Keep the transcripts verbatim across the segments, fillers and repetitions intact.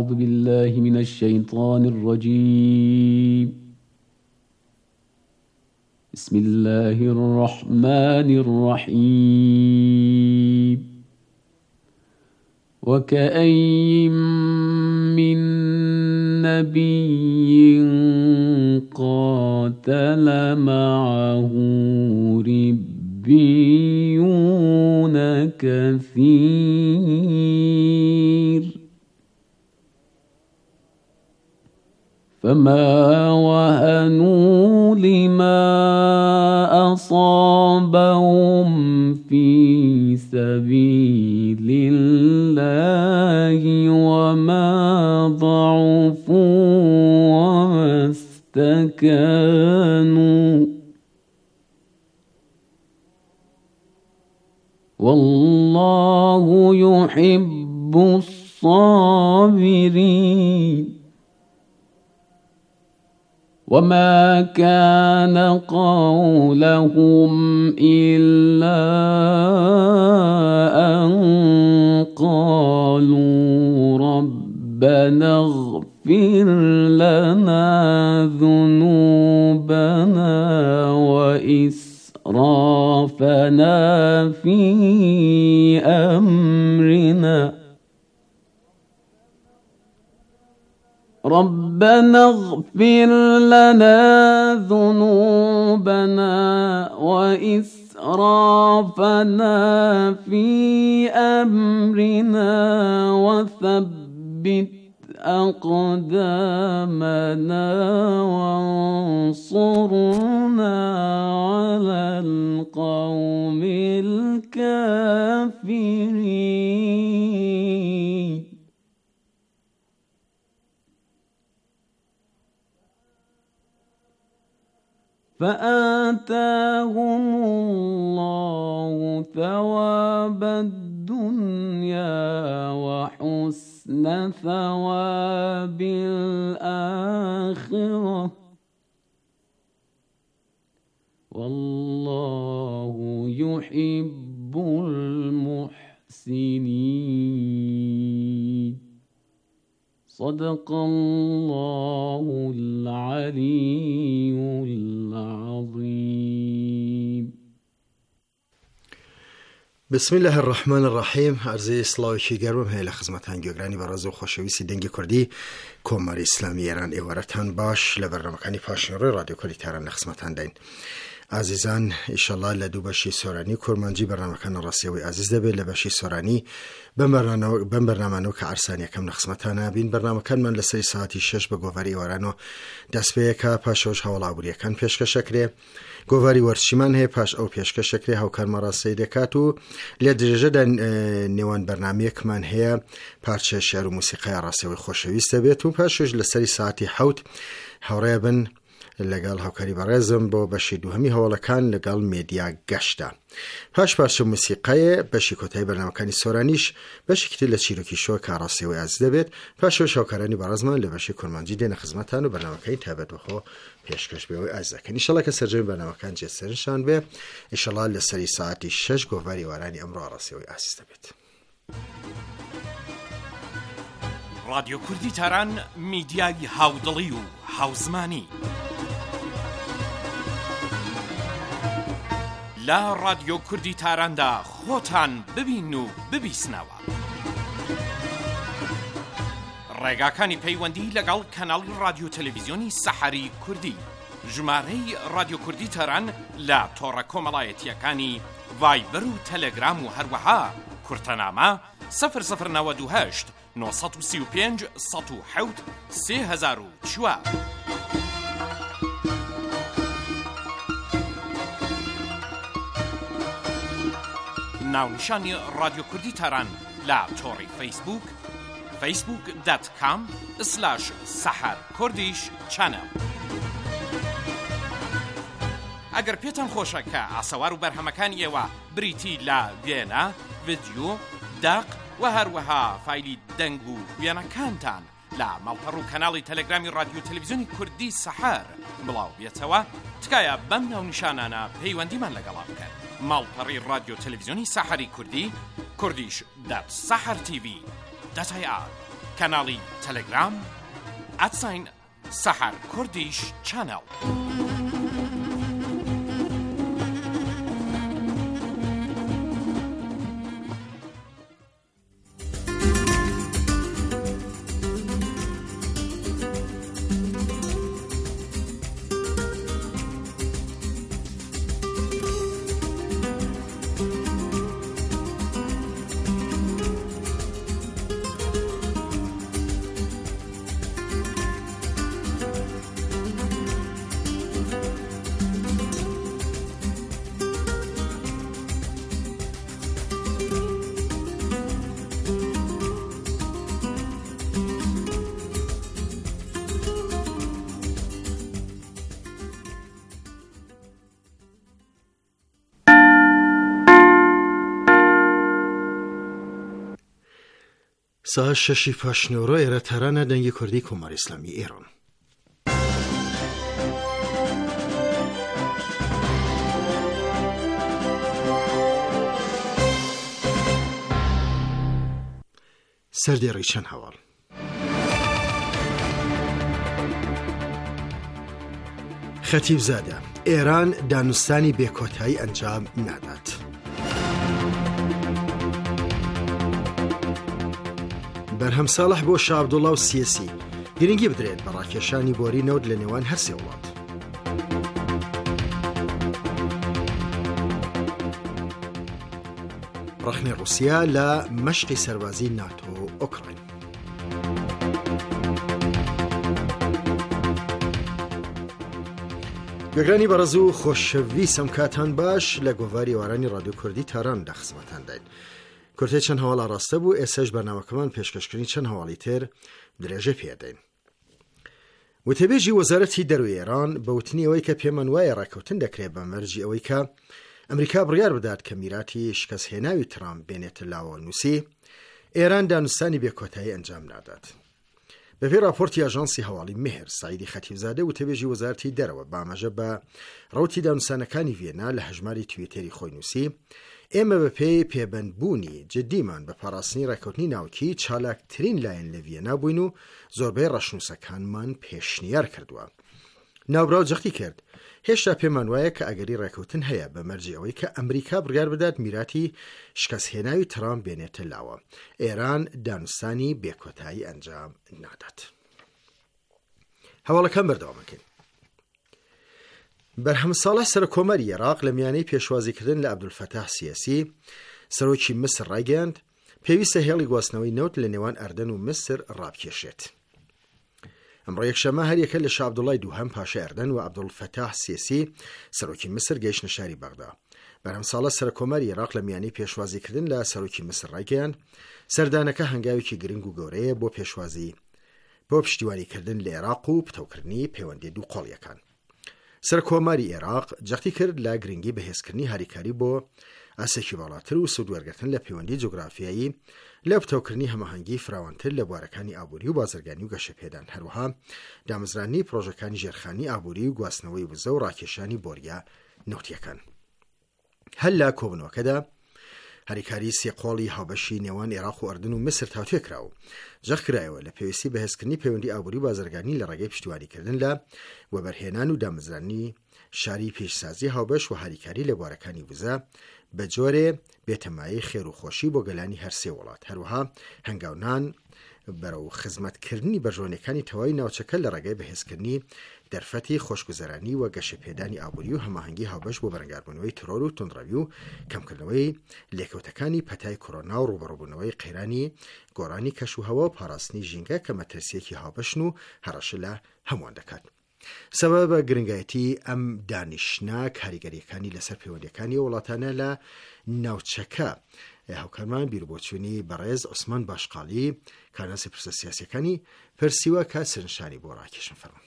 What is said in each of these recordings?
أعوذ بالله من الشيطان الرجيم. بسم الله الرحمن الرحيم. وكأين من نبي قاتل معه ربيون كثير فما وهنوا لما أصابهم في سبيل الله وما ضعفوا وما استكانوا والله يحب الصابرين. وما كان قولهم إلا أن قالوا ربنا اغفر لنا ذنوبنا وإسرافنا في أمرنا ربنا اغفر لنا ذنوبنا وإسرافنا في أمرنا وثبت أقدامنا وانصرنا على القوم الكافرين. فآتاهم الله ثواب الدنيا وحسن ثواب الآخرة والله يحب المحسنين. صدق الله العلي العظيم. بسم الله الرحمن الرحیم. عرض سلاوی گرم هیل خدمتان گوگرانی براز و خوشویسی دنگی کردی کمر اسلامی ایران ایوارتان باش لبرنامه‌کانی پاشنوری رادیو کردی تهران خدمتان دین. عزیزان انشالله لدو باشی سورانی کرمانجی برنامه‌کان راسیوی عزیز دبی لباشی سورانی بم برنامه که عرصانی یکم نخدمتانه بین برنامه‌کان من لسری ساعتی شش به گوهری وارانو دست به یکا پاشوش حوالا عبوری کن پیشکش کره گوهری ورشیمان هی پاش او پیشکش کره هاو کار مراسی دکاتو لدرجه دن نیوان برنامه که من هی پارچه شعر و موسیقی راسیوی خوشویست بیتون پاشوش لسری ساعتی حوت هوره بن لەگەڵ هاوکاری بەڕێزم بۆ بەشی دووهەمی هەوڵەکان لەگەڵ مێدیا گەشتە. پاش پاش موسیقایە بەشی کۆتایی بەرنامەکانی سۆرانیش بەشێکی لە چیرۆکی شۆ کارڕاستیەوەی ئاز دەبێت. پاشەوەش هاوکارانی بەڕێزمان لە بەشی کورمانجی دێنە خزمەتان و بەرنامەکەی تایبەت بەخۆ پێشکەش بێەوەی ئاز دەکەن. ئینشەڵڵا کە سەرجەمی بەرنامەکان جێسەرنشان بێ ئینشەڵڵا لە سەری ساعتی شەش گۆڤاری وارانی ئەمڕۆ ڕاستیەوەی ئاز دەبێت. رادیۆ کوردی تاران میدیای هاودڵی و هاوزمانی لە رادیۆ کوردی تاراندا خۆتان ببین و ببیسنەوە. ڕێگاکانی پەیوەندی لەگەڵ کەناڵی رادیۆ تەلەڤیزیۆنی سەحەری کوردی ژمارەی رادیۆ کوردی تاران لە تۆڕە کۆمەڵایەتیەکانی ڤایبەر و تەلەگرام و هەروەها کورتەنامە سەفر سەفر نەوەد و هەشت نۆ سەد و سی و پێنج سەد و حەوت سێ هەزار و چوار. ناونیشانی رادیۆ کوردی تاران لە تۆڕی فەیسبوک فەیسبوک دات کام سلاش سەحەر کوردیش چەنەڵ. ئەگەر پێتان خۆشە کە ئاسەوار و بەرهەمەکانی ئێوە بریتی لە وێنە، ڤیدیۆ، داق و هەروەها فایلی دەنگ و وێنەکانتان لە ماڵپەڕ و کەناڵی تەلەگرامی رادیۆ تەلەڤیزیۆنی کوردی سەحەر بڵاو بێتەوە، تکایە بەم ناونیشانانە پەیوەندیمان لەگەڵا بکەن. ماڵپەڕی رادیۆ تەلەڤیزیۆنی سەحەری کوردی کوردیش دات سەحەر تیڤی دەتای ئار کەناڵی تەلەگرام ئەتساین سەحەر کوردیش چانەڵ. ساعت ششی پاشنۆڕۆ ئێرە تەرانە دەنگی کوردی کۆماری ئیسلامی ئێران. سەردێڕی چەند هەواڵ. خەتیبزادە ئێران دانوستانی بێکۆتایی ئەنجام نادات. بەرهەم ساڵح بۆ شاه عەبدوڵڵا و سیەسی گرنگی بدرێت بە ڕاکێشانی بۆری نەوت لە نێوان هەر سێ وڵات. ڕەخنەی ڕووسیا لە مەشقی سەربازی ناتۆ ئۆکراین. گوێگرانی بەڕێز و خۆشەویستم کاتان باش لە گۆڤاری ئێوارانی ڕادیۆ کوردی تاران لە خزمەتان داین. کورتەی چەند هەواڵ ئاڕاستە بوو، ئێساش بەرنامەکەمان پێشکەشکردنی چەند هەواڵی تر درێژە پێدەین. وتەبێژی وەزارەتی دەروی ئێران بە وتنی ئەوەی کە پێمان وایە ڕاکەوتن دەکرێت بە مەرجی ئەوەی کە ئەمریکا بڕیار بدات کە میراتی شکەسهێناوی ترامپ بێنێتە لاوە نووسی، ئێران دانوستانی بێکۆتایی ئەنجام نادات. بەپێی راپۆرتی ئاژانسی هەواڵی مێهر، سەعیدی خەتیبزادە وتەبێژی وەزارەتی دەرەوە بامەژە بە ڕەوتی دانوستانەکانی ڤێنا لە هەژماری تویتەری خۆی نووسی: ئێمە بە پێی پێبەندبوونی جددیمان بە پاراستنی ڕێکەوتنی ناوکی چالاکترین لایەن لە ڤێنا بووین و زۆربەی ڕەشنووسەکانمان پێشنیار کردووە. ناوبراو جەختی کرد: هێشتا پێمان وایە کە ئەگەری ڕێکەوتن هەیە بە مەرجی ئەوەی کە ئەمریکا بڕیار بدات میراتی شکەسهێناوی ترامپ بێنێتە لاوە، ئێران دانوستانی بێکۆتایی ئەنجام نادات. هەواڵەکان بەردەوامەکەین. بەرهەم ساڵح سەرۆکۆمەری عێراق لە میانەی پێشوازیکردن لە عەبدولفەتاح سیەسی سەرۆکی مسر ڕایگەیاند پێویستە هێڵی گواستنەوەی نەوت لە نێوان ئەردەن و مسر ڕابکێشێت. ئەمڕۆ یەکشەمە هەر یەکە لە شاه عەبدوڵڵای دووهەم پاشای ئەردەن و عەبدولفەتاح سیەسی سەرۆکی مسر گەیشتنە شاری بەغدا. بەرهەم ساڵە سەرۆکۆمەری عێراق لە میانەی پێشوازیکردن لە سەرۆکی مسر ڕایگەیاند سەردانەکە هەنگاوێکی گرنگ و گەورەیە بۆ پێشوازی بۆ پشتیوانیکردن لە عێراق و پتەوکردنی پەیوەندی دوو قۆڵیەکان. سەرکۆماری عێراق جەختی کرد لە گرنگی بەهێزکردنی هاریکاری بۆ ئاسێکی باڵاتر و سوودوەرگرتن لە پەیوەندی جوگرافیایی لە پتەوکردنی هەماهەنگی فراوانتر لە بوارەکانی ئابووری و بازرگانی و گەشەپێدان، هەروەها دامەزرانی پرۆژەکانی ژێرخانی ئابووری و گواستنەوەی وزە و ڕاکێشانی بۆریە نەوتیەکان. هەر لە کۆبنەوەکەدا هەریکاری سێقۆڵی هاوبەشی نێوان عێراق و ئەردن و مسر تاوتێ کرا و جەخ کرایەوە لە پێویستی بەهێزکردنی پەیوەندی ئابووری و بازرگانی لە ڕێگەی پشتیوانیکردن لە وەبەرهێنان و دامەزرانی شاری پێشسازی هاوبەش و هاریکاری لە بوارەکانی وزە بە جۆرێ بێتەمایی خێر و خۆشی بۆ گەلانی هەر سێ وڵات، هەروەها هەنگاونان بەرەو خزمەتکردنی بەرژۆنەکانی تەواوی ناوچەکە لە ڕێگەی بەهێزکردنی دەرفەتی خۆشگوزەرانی و گەشەپێدانی ئابووری و هەماهەنگی هاوبەش بۆ بەرەنگاربوونەوەی ترۆر و توندڕەوی و کەمکردنەوەی لێکەوتەکانی پەتای کۆڕۆنا و ڕوبەڕووبوونەوەی قەیرانی گۆڕانی کەش و هەوا و پاراستنی ژینگە کە مەترسیەکی هاوبەشن و هەڕەشە لە هەمووان دەکات. سەبەبە گرنگایەتی ئەم دانیشتە کاریگەریەکانی لەسەر پەیوەندیەکانی وڵاتانە لە ناوچەکە هاوکارمان بیربۆچوونی بەڕێز عوسمان باشقاڵی کارناسی پرسە سیاسیەکانی پرسیوە کە سەرنشانی بۆ ڕاکێشن فەرمووی.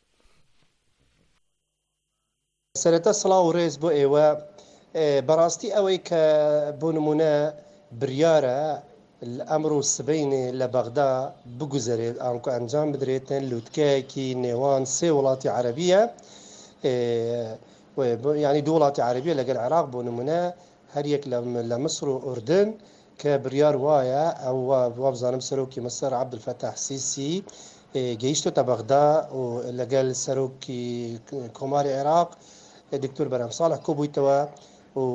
سەرەتا سڵاو و ڕێز بۆ ئێوە. بەڕاستی ئەوەی کە بۆ نمونە بریارە ئەمڕۆ سبەینێ لە بەغدا بگوزارێت ئانکو ئەنجام بدرێتن لووتکەیەکی نێوان سێ وڵاتی عەرەبیە، یعنی دوو وڵاتی عەرەبیە لەگەڵ عێراق بۆ نمونە هەر یەک لە مسر و ئوردن کە بڕیار وایە ئەو وا بزانم سەرۆکی مەسەر عەبدولفەتاح سیسی گەیشتۆتە بەغدا و لەگەڵ سەرۆکی کۆماری عێراق دکتۆر بەرهەم ساڵح کۆبوویتەوە و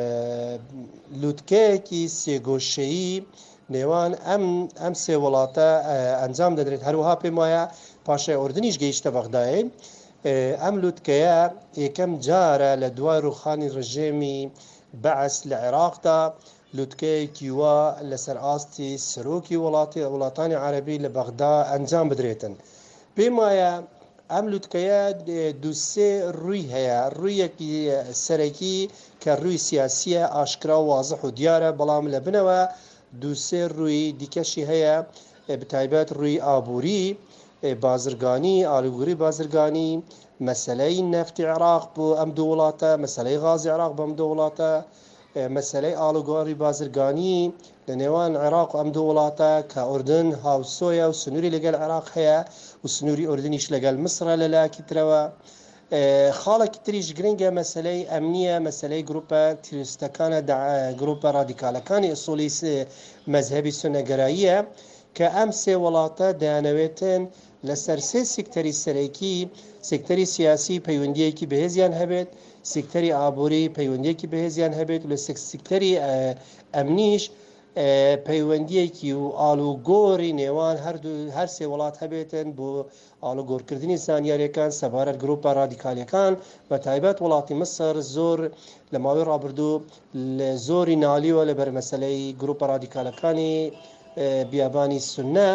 لووتکەیەکی سێگۆشەیی نێوان ئەم ئەم سێ وڵاتە ئەنجام دەدرێت. هەروەها پێم وایە پاشای ئوردنیش گەیشتە بەغدایە. ئەم لووتکەیە یەکەم جارە لە دوای ڕووخانی ڕژێمی بەعەس لە عێراقدا لووتکەیەکی وا لەسەر ئاستی سەرۆکی وڵاتی وڵاتانی عەرەبی لە بەغدا ئەنجام بدرێتن. پێم وایە ئەم لووتکەیە دووسێ ڕووی هەیە. ڕوویەکی سەرەکی کە ڕووی سیاسیە ئاشکرا و وازح و دیارە، بەڵام لە بنەوە دووسێ ڕووی دیکەشی هەیە، بتایبەت ڕووی ئابووری، بازرگانی، ئالوگوری بازرگانی، مەسەلەی نەفتی عێراق بۆ ئەم دوو وڵاتە، مەسەلەی غازی عێراق بۆ ئەم دوو وڵاتە، مەسەلەی ئالوگۆڕی بازرگانی لە نێوان عێراق و ئەم دوو وڵاتە کە ئوردن هاوسۆیە و سنووری لەگەڵ عێراق هەیە و سنووری ئوردنیش لەگەڵ مسرە لەلایەکی ترەوە. خاڵێکی تریش گرنگە مەسەلەی ئەمنیە، مەسەلەی گروپە تیرۆریستەکانە، گروپە ڕادیکالەکانی ئوسوڵی مەزهەبی سونەگەراییە کە ئەم سێ وڵاتە دەیانەوێتن لەسەر سێ سێکتەری سەرەکی، سێکتەری سیاسی پەیوەندیەکی بەهێزیان هەبێت، سێکتەری ئابووری پەیوەندیەکی بەهێزیان هەبێت و لە سێکتەری ئەمنیش پەیوەندیەکی و ئالوگۆڕی نێوان هەر سێ وڵات هەبێتن بۆ ئالوگۆڕکردنی زانیاریەکان سەبارەت گروپە ڕادیکالیەکان، بە تایبەت وڵاتی مسر زۆر لە ماوەی ڕابردوو زۆری نالیوە لەبەر مەسەلەی گروپە ڕادیکالەکانی بیابانی سونە.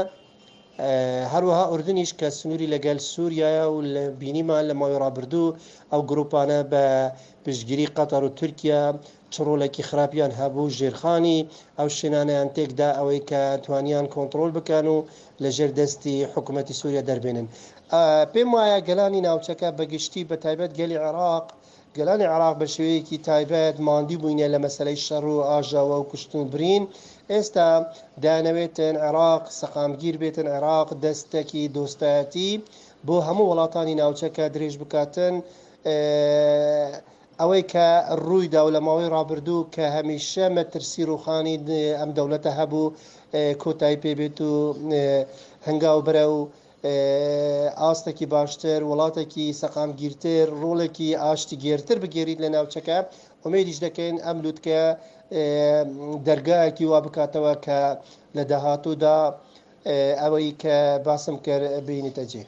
هەروەها ئوردنیش کە سنووری لەگەل سووریایە و لە بینیمان لە ماوەی ڕابردوو ئەو گروپانە بە پشتگیری قەتەر و تورکیا چڕۆلێکی خراپیان هەبوو، ژێرخانی ئەو شوێنانەیان تێکدا ئەوەی کە توانیان کۆنتڕۆل بکەن و لەژێر دەستی حکوومەتی سووریا دەربێنن. پێم وایە گەلانی ناوچەکە بەگشتی بە تایبەت گەلی عێراق، گەلانی عێراق بە شێوەیەکی تایبەت ماندی بووینە لە مەسەلەی شەڕ و ئاژاوە و کوشتن و برین. ئێستا دانەوێتن عێراق سەقامگیر بێتن، عێراق دەستێکی دۆستایەتی بۆ هەموو وڵاتانی ناوچەکە درێژ بکاتن. ئەوەی کە ڕوویدا و لە ماوەی ڕابردوو کە هەمیشە مەترسی ڕووخانی ئەم دەوڵەتە هەبوو کۆتایی پێبێت و هەنگاو برە و ئاستێکی باشتر، وڵاتێکی سەقامگیرتر، ڕۆڵێکی ئاشتی گێرتر بگێریت لە ناوچەکە. ئومێدیش دەکەین ئەم لووتکە دەرگایەکی وا بکاتەوە کە لە داهاتوودا ئەوەی کە باسم کرد بینیتە جێ.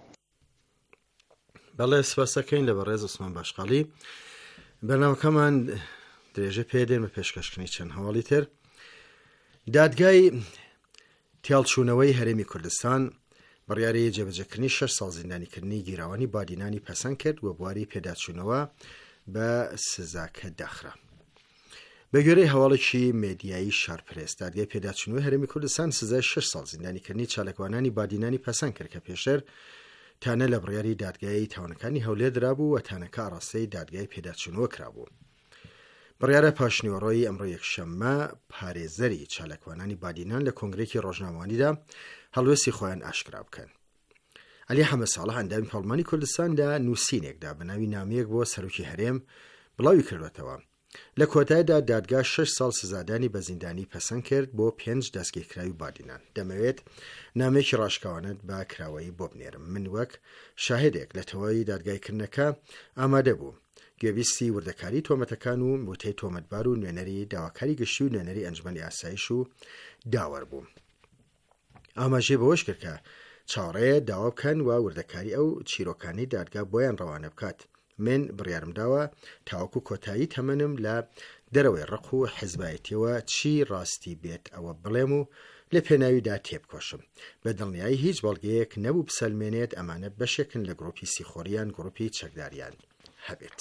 بەڵێ سپاسەکەین لە بەڕێز عوسمان باشقاڵی. بەرنامەکەمان درێژە پێدێن بە پێشکەشکردنی چەند هەواڵی تر. دادگای تێڵچوونەوەی هەرێمی کوردستان بڕیارەی جێبەجێکردنی شەش ساڵ زیندانیکردنی گیراوانی بادینانی پەسەند کرد و بواری پێداچوونەوە بە سزاکە داخرا. بە گوێرەی هەواڵێکی مێدیایی شارپرێس، دادگای پێداچوونەوەی هەرێمی کوردستان سزای شەش ساڵ زیندانیکردنی چالەکوانانی بادینانی پەسەند کرد کە پێشتر تانە لە بڕیاری دادگای تاوانەکانی هەولێر درابوو و تانەکە ئاڕاستەی دادگای پێداچوونەوە کرابوو. بڕیارە پاشنیوەڕۆی ئەمڕۆ یەکشەممە پارێزەری چالەکوانانی بادینان لە کۆنگرێکی ڕۆژنامەوانیدا هەڵوێستی خۆیان ئاشکرا بکەن. عەلی حەمەد ساڵح ئەندامی پەرلەمانی کوردستاندا نووسینێکدا بە ناوی نامەیەک بۆ سەرۆکی هەرێم بڵاوی کردوێتەوە. لە کۆتاییدا دادگا شەش ساڵ سزادانی بە زیندانی پەسەند کرد بۆ پێنج دەستگیرکراوی بادینان. دەمەوێت نامەیەکی ڕاشکاوانت بە کراوەیی بۆ بنێرم. من وەک شاهدێک لە تەواوی دادگایکردنەکە ئامادە بوو گوێبیستی وردەکاری تۆمەتەکان و وتەی تۆمەتبار و نوێنەری داواکاری گشتی و نوێنەری ئەنجمەنی ئاسایش و داوەر بوو. ئاماژەی بەوەش کرد کە چاوەڕێ داوا بکەن و وردەکاری ئەو چیرۆکانی دادگا بۆیان ڕەوانە بکات. من بڕیارم داوە تاوەکو کۆتایی تەمەنم لە دەرەوەی ڕق و حیزبایەتیەوە چی ڕاستی بێت ئەوە بڵێم و لە پێناویدا تێبکۆشم. بە دڵنیایی هیچ بەڵگەیەک نەبوو بسەلمێنێت ئەمانە بەشێکن لە گڕۆپی سیخۆریان گڕۆپی چەکداریان هەبێت.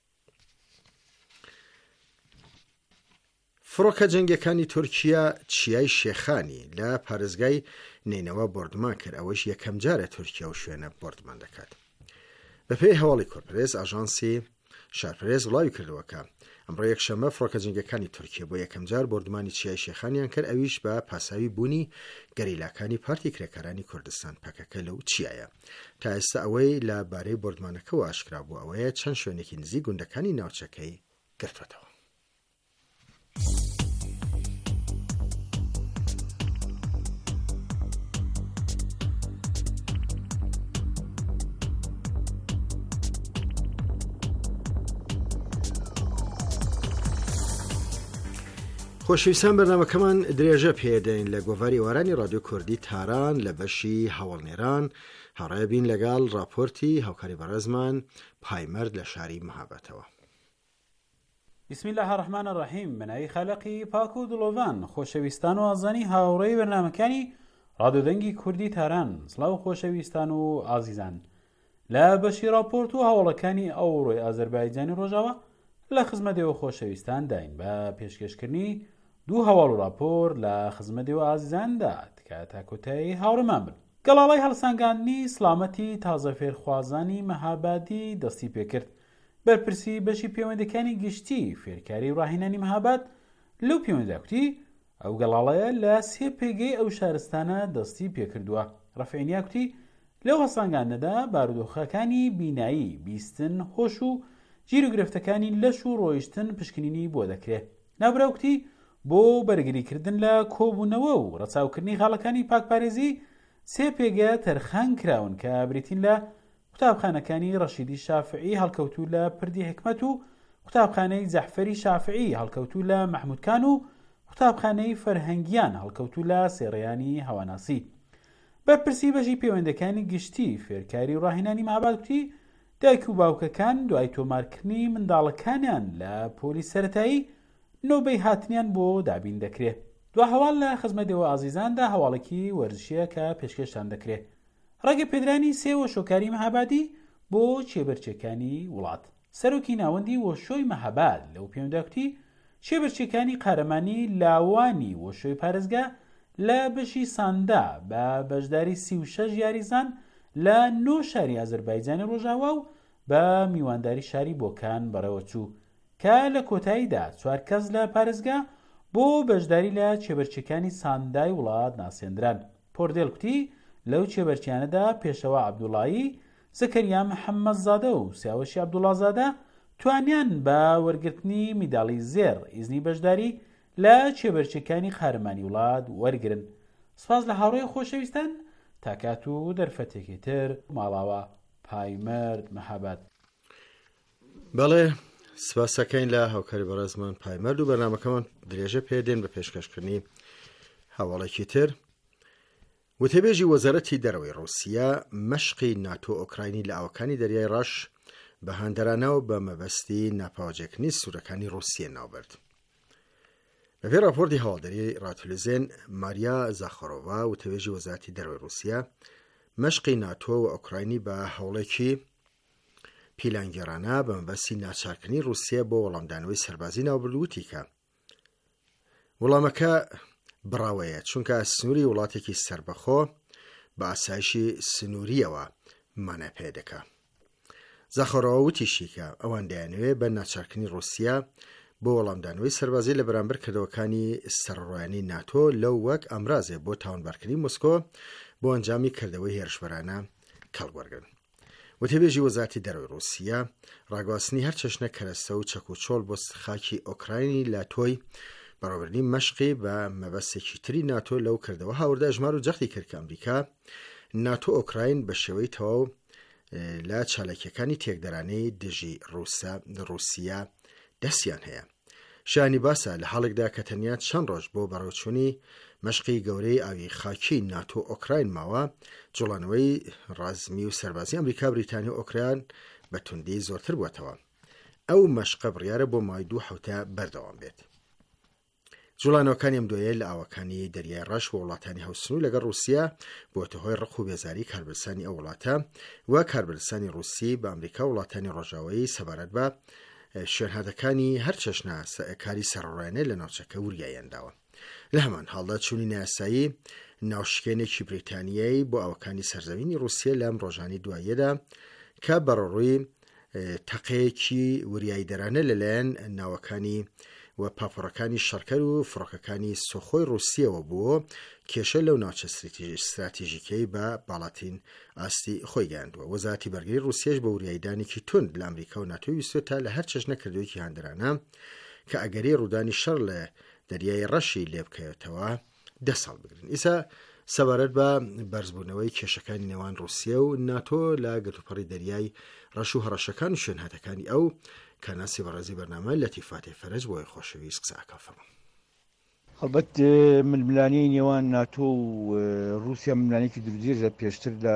فڕۆکە جەنگەکانی تورکیا چیای شێخانی لە پارێزگای نینەوە بردمان کرد. ئەوەش یەکەم جارە تورکیا و شوێنە بردمان دەکات. بەپێی هەواڵی کۆرپرێز ئاژانسی شارپرێز وڵاوی کردەوەکە ئەمڕۆ یەکشەممە فڕۆکە جەنگەکانی تورکیا بۆ یەکەم جار بردمانی چیای شێخانیان کرد. ئەویش بە پاساوی بوونی گەریلاکانی پارتی کرێکەرانی کوردستان پەکەکە لەو چیایە. تا ئێستا ئەوەی لە بارەی بردمانەکەەوە ئاشکرا بوو ئەوەیە چەند شوێنێکی نزیک گوندەکانی ناوچەکەی گرتوێتەوە. خۆشەویستان بەرنامەکەمان درێژە پێدەین لە گۆڤاری وارانی رادیۆ کوردی تاران لە بەشی هەوڵنێران هەڕێ بین لەگەڵ راپۆرتی هاوکاری بەڕێزمان پایمەرد لە شاری مەهابەتەوە. بسم الله الرحمن الرحیم. بەناوی خالقی پاک و دڵۆڤان. خۆشەویستان و ئازانی هاوڕێی بەرنامەکانی رادیۆ دەنگی کوردی تاران، سڵاو خۆشەویستان و ئازیزان. لە بەشی راپۆرت و هەوڵەکانی ئەوڕۆی ئازەربایجانی ڕۆژاوە لە خزمەتەوە خۆشەویستان داین بە پێشکەشکردنی دوو هەواڵ و راپۆر لە خزمەتەوە ئازیزاندا کە تا کۆتایی هاوڕێمان بن. گەڵاڵای هەڵسانگاندنی سڵامەتی تازە فێرخوازانی مەهابادی دەستی پێکرد. بەرپرسی بەشی پەیوەندەکانی گشتی فێرکاری و ڕاهێنانی مەهاباد لەو پەیوەندەدا کوتی ئەو گەڵاڵەیە لە سێ پێگەی ئەو شارستانە دەستی پێکردووە. ڕەفعینیا کوتی لەو هەڵسانگاندنەدا بارودۆخەکانی بینایی، بیستن، هۆش و گیر و گرفتەکانی لەش و ڕۆیشتن پشکنینی بۆ دەکرێت. ناوبراو کوتی بۆ بەرگریکردن لە کۆبوونەوە و ڕەچاوکردنی خاڵەکانی پاکپارێزی سێ پێگە تەرخان کراون کە بریتین لە قوتابخانەکانی ڕەشیدی شافعی هەڵکەوتوو لە پردی حکمەت و قوتابخانەی جەحفەری شافعی هەڵکەوتوو لە مەحمودکان و قوتابخانەی فەرهەنگیان هەڵکەوتوو لە سێڕێیانی هەواناسی. بەرپرسی بەشی پەیوەندەکانی گشتی فێرکاری و ڕاهێنانی مەهاباد کوتی دایک و باوکەکان دوای تۆمارکردنی منداڵەکانیان لە پۆلی سەرەتایی نۆبەی هاتنیان بۆ دابین دەکرێت. دو هەواڵ لە خزمەتەوە ئازیزاندا هەواڵێکی وەرزشیە کە پێشکەشتان دەکرێت. ڕێگە پێدرانی سێ وەشۆکاری مەهابادی بۆ چێبەرچێکانی وڵات. سەرۆکی ناوەندی وەشۆی مەهاباد لەو پەیوەندەدا کوتی چێبەرچێکانی قارەمانی لاوانی وەشۆی پارێزگا لە بەشی ساندا بە بەشداری سی و شەش یاریزان لە نۆ شاری ئازەربایجانی ڕۆژاوا و بە میوانداری شاری بۆکان بەڕێوە چوو کە لە کۆتاییدا چوار کەس لە پارێزگا بۆ بەشداری لە چێبەرچێکانی ساندای وڵات ناسێندران. پۆردێل کوتی لەو چێبەرچیانەدا پێشەوە عەبدوڵایی، زەکەریا محەممەدزادە و سیاوەشی عەبدوڵازادە توانیان بە وەرگرتنی میداڵی زێر ئیزنی بەشداری لە چێبەرچێکانی قارەمانی وڵات وەرگرن. سپاس لە هاوڕێی خۆشەویستان. تاکات و دەرفەتێکی تر ماڵاوە پایمەرد مەهاباد. بەڵێ سپاسەکەین لە هاوکاری بەڕێزمان پایمەرد و بەرنامەکەمان درێژە پێدێن بە پێشکەشکردنی هەواڵێکی تر. وتەبێژی وەزارەتی دەرەوەی ڕووسیا مەشقی ناتۆ ئۆکراینی لە ئاوەکانی دەریای ڕەش بە هەندەرانەوە بە مەبەستی ناپاوەجێکنی سوورەکانی ڕووسیە ناوبرد. بەپێی راپۆرتی هەواڵدەری راتلوزێن ماریا زاخۆرۆڤا وتەبێژی وەزارەتی دەرەوەی ڕووسیا مەشقی ناتۆ و ئۆکراینی بە هەوڵێکی پیلانگێڕانە بە مەبەستی ناچارکردنی ڕووسیا بۆ وەڵامدانەوەی سەربازی ناوبرد وتی کە وەڵامەکە بڕاوەیە چونکە سنووری وڵاتێکی سربەخۆ بە ئاسایشی سنووریەوە مانە پێ دەکا. زاخۆرۆڤا وتیشی کە ئەوان دەیانەوێت بە ناچارکردنی ڕووسیا بۆ وەڵامدانەوەی سەربازی لە بەرامبەر کردەوەکانی سەرڕۆیانی ناتۆ لەو وەک ئەمرازێ بۆ تاوانبارکردنی مۆسکۆ بۆ ئەنجامی کردەوەی هێرشبەرانە کەڵگوەرگن. وتەبێژی وەزارەتی دەرەوەی ڕووسیا ڕاگواستنی هەر چەشنە کەرەستە و چەک و چۆڵ بۆ خاکی ئۆکراینی لە تۆی بەڕێوەبردنی مەشقی بە مەبەستێکی تری ناتۆ لەو کردەوە هاوردە ژمار و جەختی کرد کە ئەمریکا ناتۆ ئۆکراین بە شێوەی تەواو لە چالاکیەکانی تێکدەرانەی دژی ڕووسیا دەستیان هەیە. شانی باسە لە حاڵێکدا کە تەنیا چەند ڕۆژ بۆ بەڕێوەچوونی مەشقی گەورەی ئاوی خاکی ناتۆ ئۆکراین ماوە جوڵانەوەی ڕازمی و سەربازی ئەمریکا بریتانیا و ئۆکراین بە توندی زۆرتر بووەتەوە. ئەو مەشقە بڕیارە بۆ مای دوو هەفتە بەردەوام بێت. جوڵانەوەکانی ئەم دوایە لە ئاوەکانی دەریای ڕەش و وڵاتانی هەوسنوو لەگەڵ ڕووسیا بۆتە هۆی ڕق و بێزاری کاربرسانی ئەو وڵاتە و کاربرسانی ڕووسی بە ئەمریکا و وڵاتانی ڕۆژاوایی سەبارەت بە شوێنهاتەکانی هەر چەشنە کاری سەرڕۆیانە لە ناوچەکە وریایەنداوە. لە هەمان حاڵدا چوونی نایاسایی ناوشکێنێکی بریتانیایی بۆ ئاوەکانی سەرزەوینی ڕووسیا لەم ڕۆژانی دوایەدا کە بەڕۆڕووی تەقەیەکی وریایدەرانە لەلایەن ناوەکانی و پاپۆرەکانی شەڕکەر و فڕۆکەکانی سۆخۆی ڕووسیەوە بووە کێشە لەو ناوچە استراتیژیکەی بە باڵاتین ئاستی خۆی گەیاندووە. وەزارەتی بەرگری ڕووسیەش بە وریایدانێکی تند لە ئەمریکا و ناتۆ ویستوێتە لە هەر چەشنە کردوویەکی هەندەرانە کە ئەگەری ڕوودانی شەڕ لە دەریای ڕەشی لێ بکەوێتەوە دە ساڵ بگرن. ئیسا سەبارەت بە بەرزبوونەوەی کێشەکانی نێوان ڕووسیا و ناتۆ لە گرتوپەڕی دەریای ڕەش و هەڕەشەکان و شوێنهاتەکانی ئەو کەناسی بەڕێزی بەرنامە لەتیفاتی فەرج بۆی خۆشەویست قسە ئاکا فەرموو. هەڵبەت ململانەی نێوان ناتۆ و رووسیا ململانێکی درودێژە پێشتر لە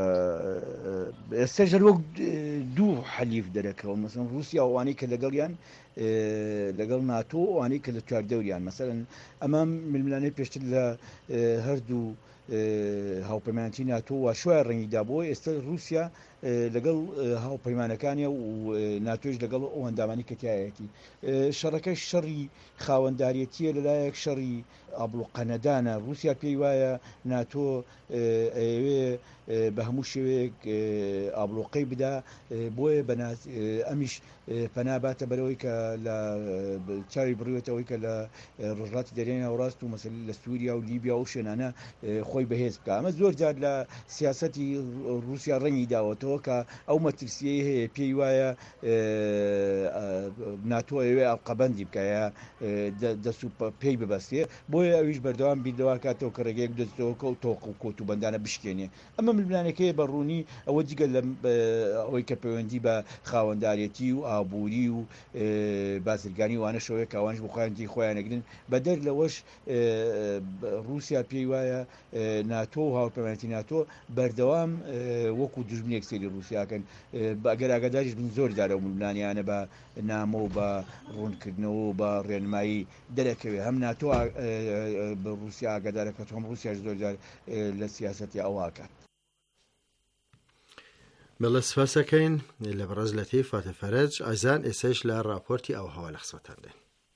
ئێستا ژەر وەک دوو حەلیف دەرەکەەوە مەسەڵەن رووسیا ئەوانەی کە لەگەڵیان لەگەڵ ناتۆ ئەوانەی کە لە چواردەوریان مەسەڵەن ئەمە ململانەی پێشتر لە هەردوو هاوپەیمانەتی ناتۆ و شوای ڕەنگیدا بۆ ئێستا رووسیا لەگەڵ هاوپەیمانەکانیە و ناتۆش لەگەڵ ئەو هەندامانی کەتیایەتی شەڕەکە شەڕی خاوەنداریەتیە لەلایەک شەڕی ئابڵوقەنەدانە رووسیا پێی وایە ناتۆ ئەوێ بە هەموو شێوەیەک ئابلۆقەی بدا بۆیە ئەمیش پەناباتە بەرەوەی کە لە چاوی بڕوێتەوەی کە لە ڕۆژهاتی دەریای ناوەڕاست و مەسەل لە سووریا و لیبیا و شوێنانە خۆی بەهێز بکە. ئەمە زۆر جار لە سیاسەتی رووسیا ڕەنگی داوەتەوە کە ئەو مەترسیەی هەیە پێی وایە ناتۆ ئەوێ ئەڵقەبەندی بکایە دەست و پێی ببەستێ بۆیە ئەویش بەردەوام بیردەوا کاتەوە کە ڕێگەیەک دەستەوە کە و تۆق و کۆت و بەندانە بشکێنێ. ئەمە ململانەکەی بەڕوونی ئەوە دیگە لە ئەوەی کە پەیوەندی بە خاوەنداریەتی و ئابووری و بازرگانی وانە شەوەیە کاوانش بخوایەنی خۆیانەگرن بە دەر لەوەش رووسیا پێی وایە ناتۆ و هاوپەیمانەتی ناتۆ بەردەوام وەکو دوژمنێک سێری رووسیاکەن ئەگەر ئاگاداریش بن زۆر دارە و ململانیانە بە نامە و بە ڕوونکردنەوە و بە ڕێنمایی دەرەکەوێ هەم ناتۆ بە رووسیا ئاگادارەکەات هەم رووسیاش زۆر جار لە سیاسەتی ئەوواکات. بەڵە سپاسەکەین لە بەڕێز لەتیف فاتە فەرەج ئایزان ئێسەش لە راپۆرتی ئەو هەوا لە قسمەتان دێن.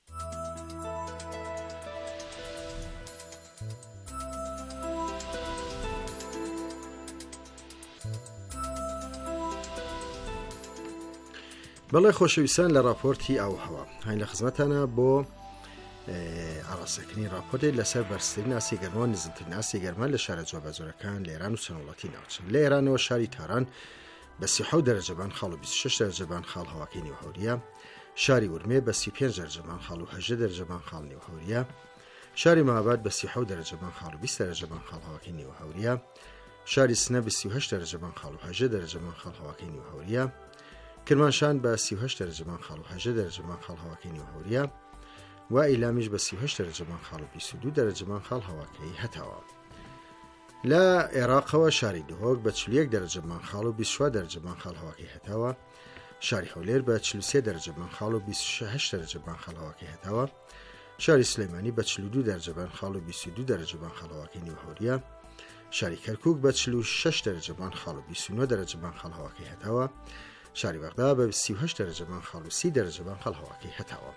بەڵێ خۆشەویستان لە راپۆرتی ئەو هەوا هاین لە خزمەتانە بۆ ئاڕاستەکردنی راپۆرتێک لەسەر بەرزترین ئاسی گەرمەوە نزمترین ئاسی گەرمان لە شارە جۆبەجۆرەکان لە ئێران و چەند وڵاتی ناوچە. لە ئێرانەوە شاری تاران بە سی و حەوت دەرەجەبان خاڵ و بیست و شەش دەرەجەبان خاڵ هەواکەی نێوهەوریە، شاری ورمێ بە سی و پێنج دەرەجەبان خاڵ و هەژدە دەرەجەبان خاڵ نێوهەوریە، شاری مەهاباد بە سی و حەوت دەرەجەبان خاڵ و بیست دەرەجەبان خاڵ هەواکەی نێوهەوریە، شاری سنە بە سی و هەشت دەرەجەبان خاڵ و هەژدە دەرەجەبان خاڵ هەواکەی نێوهەوریە، کرمانشان بە سی و هەشت دەرەجەبان خاڵ و هەژدە دەرەجەبان خاڵ هەواکەی نێوهەوریە و ئیلامیش بە سی و هەشت دەرەجەبان خاڵ و بیست و دوو دەرەجەبان خاڵ هەواکەی هەتاوە. لە عێراقەوە شاری دهۆک بە چل و یەک دەرەجەبان خاڵ و بیست و چوار دەرەجەبان خاڵ هەواکەی هەتاوە، شاری هەولێر بە چل و سێ دەرەجەبان خاڵ و بیست و هەشت دەرەجەبان خاڵ هەواکەی هەتاوە، شاری سلەیمانی بە چل و دوو دەرەجەبان خاڵ و بیست و دوو دەرەجەبان خاڵ هەواکەی نێوهەوریە، شاری کەرکووک بە چل و شەش دەرەجەبان خاڵ و بیست و نۆ دەرەجەبان خاڵ هەواکەی هەتاوە، شاری بەغدا بە سی و هەشت دەرەجەبان خاڵ و سی دەرەجەبان خاڵ هەواکەی هەتاوە.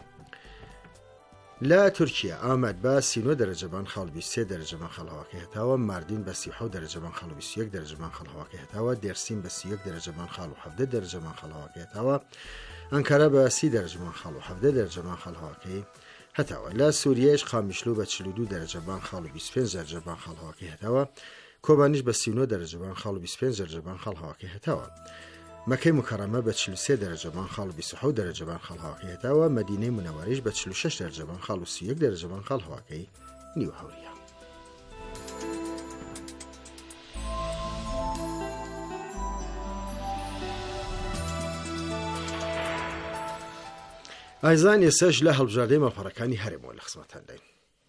لە تورکیا ئامەد بە سی و نۆ دەرەجەبان خاڵ و بیست و سێ دەرەجەبان خاڵ هەواکەی هەتاوە، ماردین بە سی و حەوت دەرەجەبان خاڵ و بیست و یەک دەرەجەبان خاڵ هەواکەی هەتاوە، دێرسین بە سی و یەک دەرەجەبان خاڵ و هەڤدە دەرەجەبان خاڵ هەواکەی هەتاوە، ئەنکارا بە سی دەرەجەبان خاڵ و هەڤدە دەرەجەبان خاڵ هەواکەی هەتاوە. لە سووریەش قامیشلو بە چل و دوو دەرەجەبان خاڵ و بیست و پێنج دەرەجەبان خاڵ هەواکەی هەتاوە، کۆبانیش بە سی و نۆ دەرەجەبان خاڵ و بیست و پێنج دەرەجەبان خاڵ هەواکەی هەتاوە، مەکەی مکەڕەمە بە چل و سێ دەرەجەبان خاڵ و بیست و حەوت دەرەجەبان خاڵ هەواکەی هەتاوە، مەدینەی منەوەریش بە چل و شەش دەرەجەبان خاڵ و سی و یەک دەرەجەبان خاڵ هەواکەی نیوهەوریە. ئایزان ئێسەش لە هەڵبژاردەی مەڵپەڕەکانی هەرێمەوە لە خزمەتان دەین.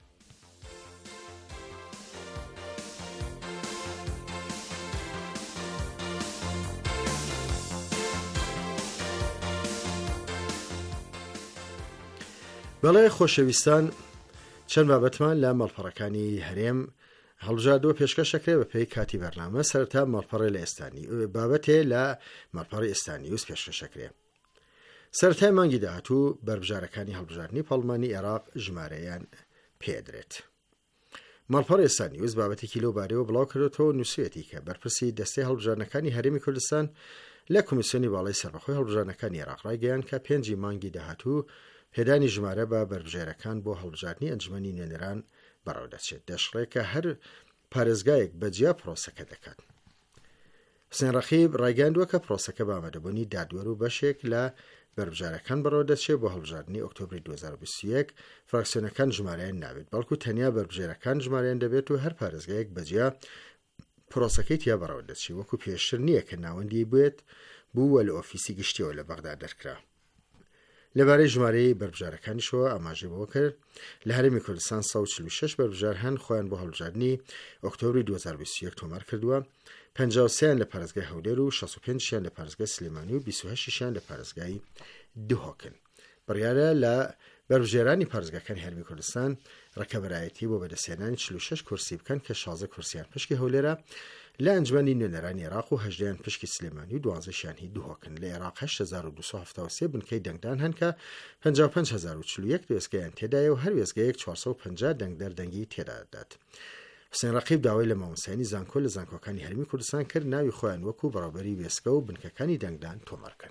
بەڵێ خۆشەویستان چەند بابەتمان لە مەڵپەڕەکانی هەرێم هەڵبژاردەوە پێشکەشەکرێ بە پێی کاتی بەرنامە سەرەتا مەڵپەڕی لە ئێستانی بابەتێ لە مەڵپەڕی ئێستانی وس پێشکەشەکرێ. سەرەتای مانگی داهاتوو بەربژارەکانی هەڵبژاردنی پەڵمانی عێراق ژمارەیان پێدرێت. مەڵپەڕی ئێستانی وس بابەتێکی لەو بارەوە بڵاو کردێتەوە نووسێتی کە بەرپرسی دەستەی هەڵبژاردنەکانی هەرێمی کوردستان لە کۆمیسیۆنی باڵای سەربەخۆی هەڵبژاردنەکانی عێراق ڕایگەیاند کە پێنجی مانگی داهاتوو پێدانی ژمارە بە بەربژێرەکان بۆ هەڵبژاردنی ئەنجومەنی نوێنەران بەڕێوە دەچێت، دەشڕێت کە هەر پارێزگایەک بەجیا پرۆسەکە دەکات. حسێن ڕەخیب ڕایگەاندووە کە پرۆسەکە بە ئامادەبوونی دادوەر و بەشێک لە بەربژارەکان بەڕێوە دەچێت بۆ هەڵبژاردنی ئۆکتۆبری دوو هەزار و بیست و یەک فراکسیۆنەکان ژمارەیان نابێت، بەڵکو تەنیا بەربژێرەکان ژمارەیان دەبێت و هەر پارێزگایەک بەجیا پرۆسەکەی تیا بەڕێوە دەچێت، وەکو پێشتر نییە کە ناوەندی بێت بووە لە ئۆفیسی گشتیەوە لە بەغدا دەرکرا. لەبارەی ژمارەی بربژارەکانیشەوە ئاماژەی بۆ کرد لە هەرێمی کوردستان سەد و چل و شەش بربژار هەن خۆیان بۆ هەڵبژاردننی ئۆکتۆبری دوو هەزار و بیست و یەک تۆمار کردووە، پەنجا و سێیان لە پارێزگای هەولێر و شەست و پێنجیان لە پارێزگای سلێمانی و بیست و هەشتیان لە پارێزگای دوهۆکن. بڕیارە لە بربژێرانی پارێزگاکانی هەرێمی کوردستان ڕێکەبەرایەتی بۆ بەدەستهێنانی چل و شەش کورسی بکەن کە شازدە کورسیان پشکی هەولێرە، لە ئەنجومی نوێنەرانی عێراق و هەژدەیان پشکی سلێمانی و دوازدەیان هی دوهۆکن. لە عێراق هەشت هەزار و دووسەد و هەفتاد و سێ بنکەی دەنگدان هەن کە پەنجا و پێنج هەزار و چل و یەک وێستگەیان تێدایە و هەر وێستگەیەک چوارسەد و پەنجا دەنگدەر دەنگی تێدادات. حوسێن ڕەقیب داوای لە مامۆسایانی زانکۆ لە زانکۆکانی هەرێمی کوردستان کرد ناوی خۆیان وەکو بەڕێوەبەری وێستگە و بنکەکانی دەنگدان تۆمارکەن.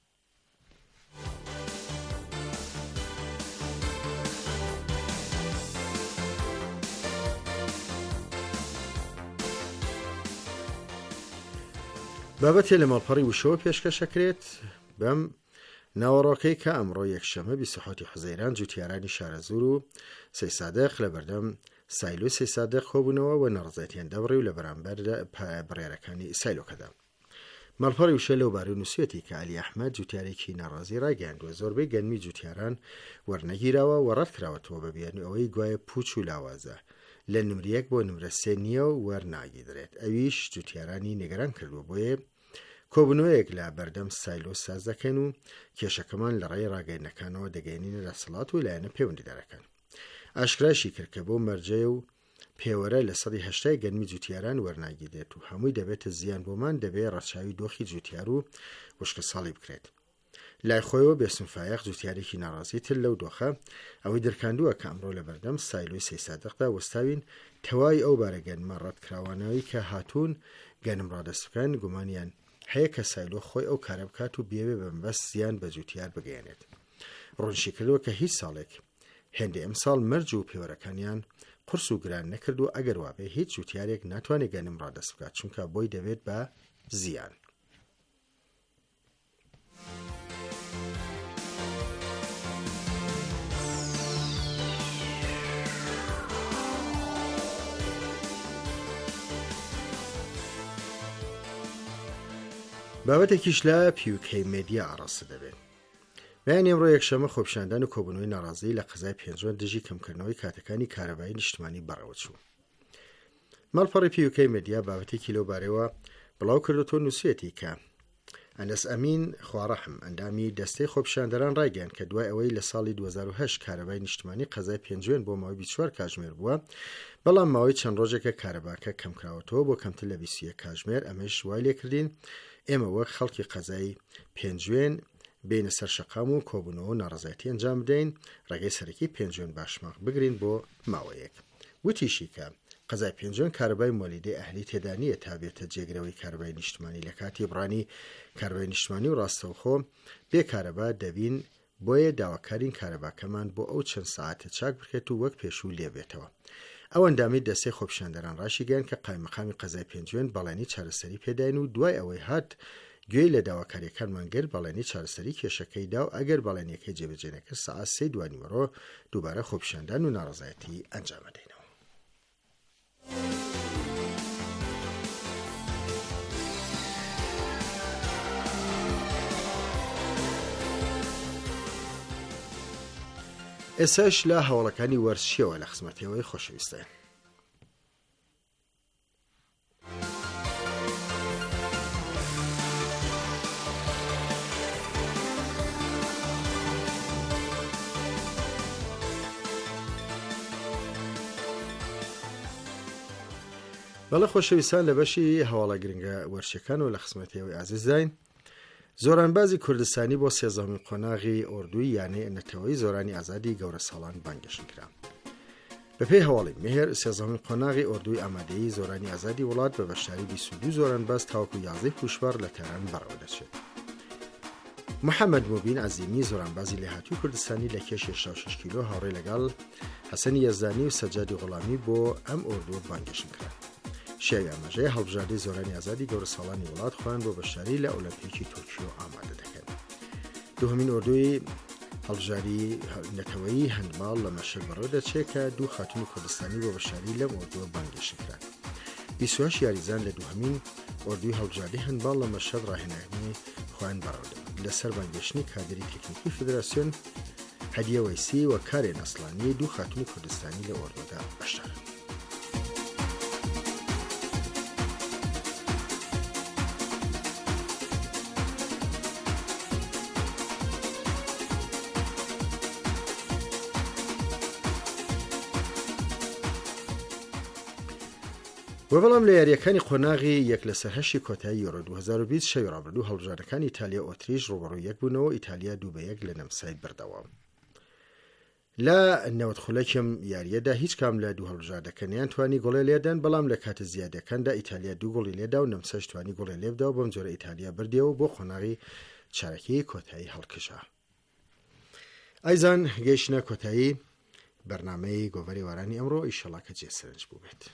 بابەتێ لە ماڵپەڕی وشەوە پێشکەشەکرێت بەم ناوەڕۆکەی کە ئەمڕۆ یەکشەمە بیست و حوتی حوزەیران جوتیارانی شارەزور و سەی سادق لە بەردەم سایلۆ سەی سادق کۆبوونەوە و نەڕزایەتیان دەبڕی و لە بەرامبەر بڕیارەکانی سایلۆکەدا. ماڵپەڕی وشە لەوبارەی نووسێتی کە عەلی ئەحمەد جوتیارێکی ناڕازی ڕاگەیاندووە. زۆربەی گەنمی جوتیاران وەرنەگیراوە و ڕەت کراوەتەوە بە بیانی ئەوەی گوایە پوچ و لاوازە لە نمرە یەک بۆ نمرە سێ نییە و وەرناگیدرێت. ئەویش جوتیارانی نیگەران کردووە بۆیە کۆبنەوەیەک لە بەردەم سایلۆ ساز دەکەن و کێشەکەمان لە ڕێی ڕاگەیەنەکانەوە دەگەێنینە دەسەڵات و لایەنە پەیوەندیدارەکان. ئاشکراشی کرد کە بۆ مەرجەیە و پێوەرە لە سەدی هەشتای گەنمی جوتیاران وەرناگیدێت و هەمووی دەبێتە زیان بۆمان دەبێت ڕەچاوی دۆخی جوتیار و وشکە ساڵی بکرێت. لای خۆیەوە بێسنفایەق جوتیارێکی ناڕازی تر لەو دۆخە ئەوەی دەرکاندووە کە ئەمڕۆ لە بەردەم سایلۆی سەی سادقدا وەستاوین تەواوی ئەو بارە گەنمە ڕەتکراوانەوەی کە هاتوون گەنم ڕادەستەکان گومانیان هەیە کە سایلۆ خۆی ئەو کارە بکات و بێوێ بەمبەست زیان بە جوتیار بگەێنێت. ڕۆنشی کردەوە کە هیچ ساڵێک هێندێ ئەمساڵ مەرج و پێوەرەکانیان قرس و گران نەکرد و ئەگەر وابێ هیچ جوتیارێک ناتوانێت گەنم ڕادەست بکات چونکە بۆی دەبێت بە زیان. بابەتێکیش لە پیوکەی مێدیا ئاڕاستە دەبێت. بەیانی ئەمڕۆ یەکشەمە خۆپیشاندان و کۆبوونەوەی ناڕازی لە قەزای پێنجوان دژی کەمکردنەوەی کاتەکانی کارەبایی نیشتمانی بەڕێوە چوو. ماڵپەڕی پیوکەی مێدیا بابەتێکی لەو بارەوە بڵاو کردوتۆ نووسێتی کە ئەنەس ئەمین خواڕەحم ئەندامی دەستەی خۆپیشاندەران ڕایگەیاند کە دوای ئەوەی لە ساڵی دوو هەزار و هەشت کارەبای نیشتمانی قەزای پێنجوێن بۆ ماوەی بیست و چوار کاتژمێر بووە، بەڵام ماوەی چەند ڕۆژێکە کارەباکە کەمکراوەتەوە بۆ کەمتر لە بیست و یەک کاتژمێر. ئەمەش وای لێکردین ئێمە وەک خەڵکی قەزای پێنجوێن بینە سەر شەقام و کۆبوونەوە و ناڕزایەتی ئەنجام بدەین، ڕێگەی سەرەکی پێنجوێن باشماق بگرین بۆ ماوەیەک. وتیشی کە قەزای پێنجوێن کارەبای مۆلیدەی ئەهلی تێدا نیە تا بێتە جێگرەوەی کارەبای نیشتمانی. لە کاتی بڕانی کارەبای نیشتمانی و ڕاستەوخۆ بێ کارەبا دەبین، بۆیە داواکارین کارەباکەمان بۆ ئەو چەند ساعتە چاک بکرێت و وەک پێشوو لێبێتەوە. ئەو ئەندامی دەستەی خۆپیشاندەران ڕاشی گەیاند کە قایمەقامی قەزای پێنجوێن بەڵێنی چارەسەری پێداین و دوای ئەوەی هات گوێی لە داواکاریەکانمان گرت بەڵێنی چارەسەری کێشەکەی دا و ئەگەر بەڵێنیەکەی جێبەجێ نەکرد سەعات سێی دوانیوەڕۆ دووبارە خۆپیشاندان و ناڕزایەتی ئەنجام دەدەینەوە. ئێساش لە هەوڵەکانی وەرزشیەوە لە خزمەتەوەی خۆشەویستان. بەڵێ خۆشەویستان لە بەشی هەواڵە گرنگە وەرشەکان و لە خزمەتەوەی ئازیزداین، زۆرانبازی کوردستانی بۆ سێزەهەمین قۆناغی ئۆردوی یانەی نەتەوەی زۆرانی ئازادی گەورە ساڵان بانگێشن کرا. بەپێی هەواڵی مێهر سێزەهەمین قۆناغی ئۆردوی ئامادەیی زۆرانی ئازادی وڵات بە بەشداری بیست و دوو زۆرانباز تاوەکو یازدەی پوشبەر لە تەران بەڕێوە دەچێت. محەممەد موبین عەزیمی زۆرانبازی لێهاتووی کوردستانی لە کێشی شەش کیلۆ هاوڕێی لەگەڵ حەسەنی یەزدانی و سەجادی غوڵامی بۆ ئەم ئۆردووە بانگێشن کرا. شێوی ئاماژەیە هەڵبژاردەی زۆرانی ئازادی گەورە ساڵانی وڵات خۆیان بۆ بەشداری لە ئۆلۆمپیکی تۆکیۆ ئامادە دەکەن. دووهەمین ئۆردوی هەڵبژاری نەتەوەیی هەندباڵ لە مەشق بەڕێوە دەچێت کە دوو خاتوونی کوردستانی بۆ بەشداری لەم ئۆردووە بانگێشن کران. بیست و هەشت یاریزان لە دووهەمین ئۆردوی هەڵبژاردەی هەندباڵ لە مەشهەد ڕاهێنانی خۆیان بەڕێوەدا لەسەر بانگێشتنی کادری تەکنیکی فدراسیۆن هەدیە وەیسی و کارێن ئەسڵانی دوو خاتونی کوردستانی لە ئۆردودا بەشدارن. و بەڵام لە یاریەکانی قۆناغی یەک لە سەرهەشی کۆتایی یۆرۆ دوو هەزار و بیست شەوی ڕابردوو هەڵبژاردەکانی ئیتالیا ئۆتریش ڕوبەڕووی یەک بوونەوە ئیتالیا دوو بە یەک لە نەمسای بردەوە. لە نەوەت خولەکم یاریەدا هیچ کام لە دوو هەڵبژاردەکە نەیانتوانی گۆڵی لێدان، بەڵام لە کاتە زیادەکاندا ئیتالیا دوو گۆڵی لێدا و نەمساش توانی گۆڵی لێبدا و بەم جۆرە ئیتالیا بردیەوە بۆ قۆناغی چارەکەی کۆتایی هەڵکشا. ئایزان گەیشتنە کۆتایی بەرنامەی گۆڤەری وارانی ئەمڕۆ ئیشەڵا کە جێسەرنج بوو بێت.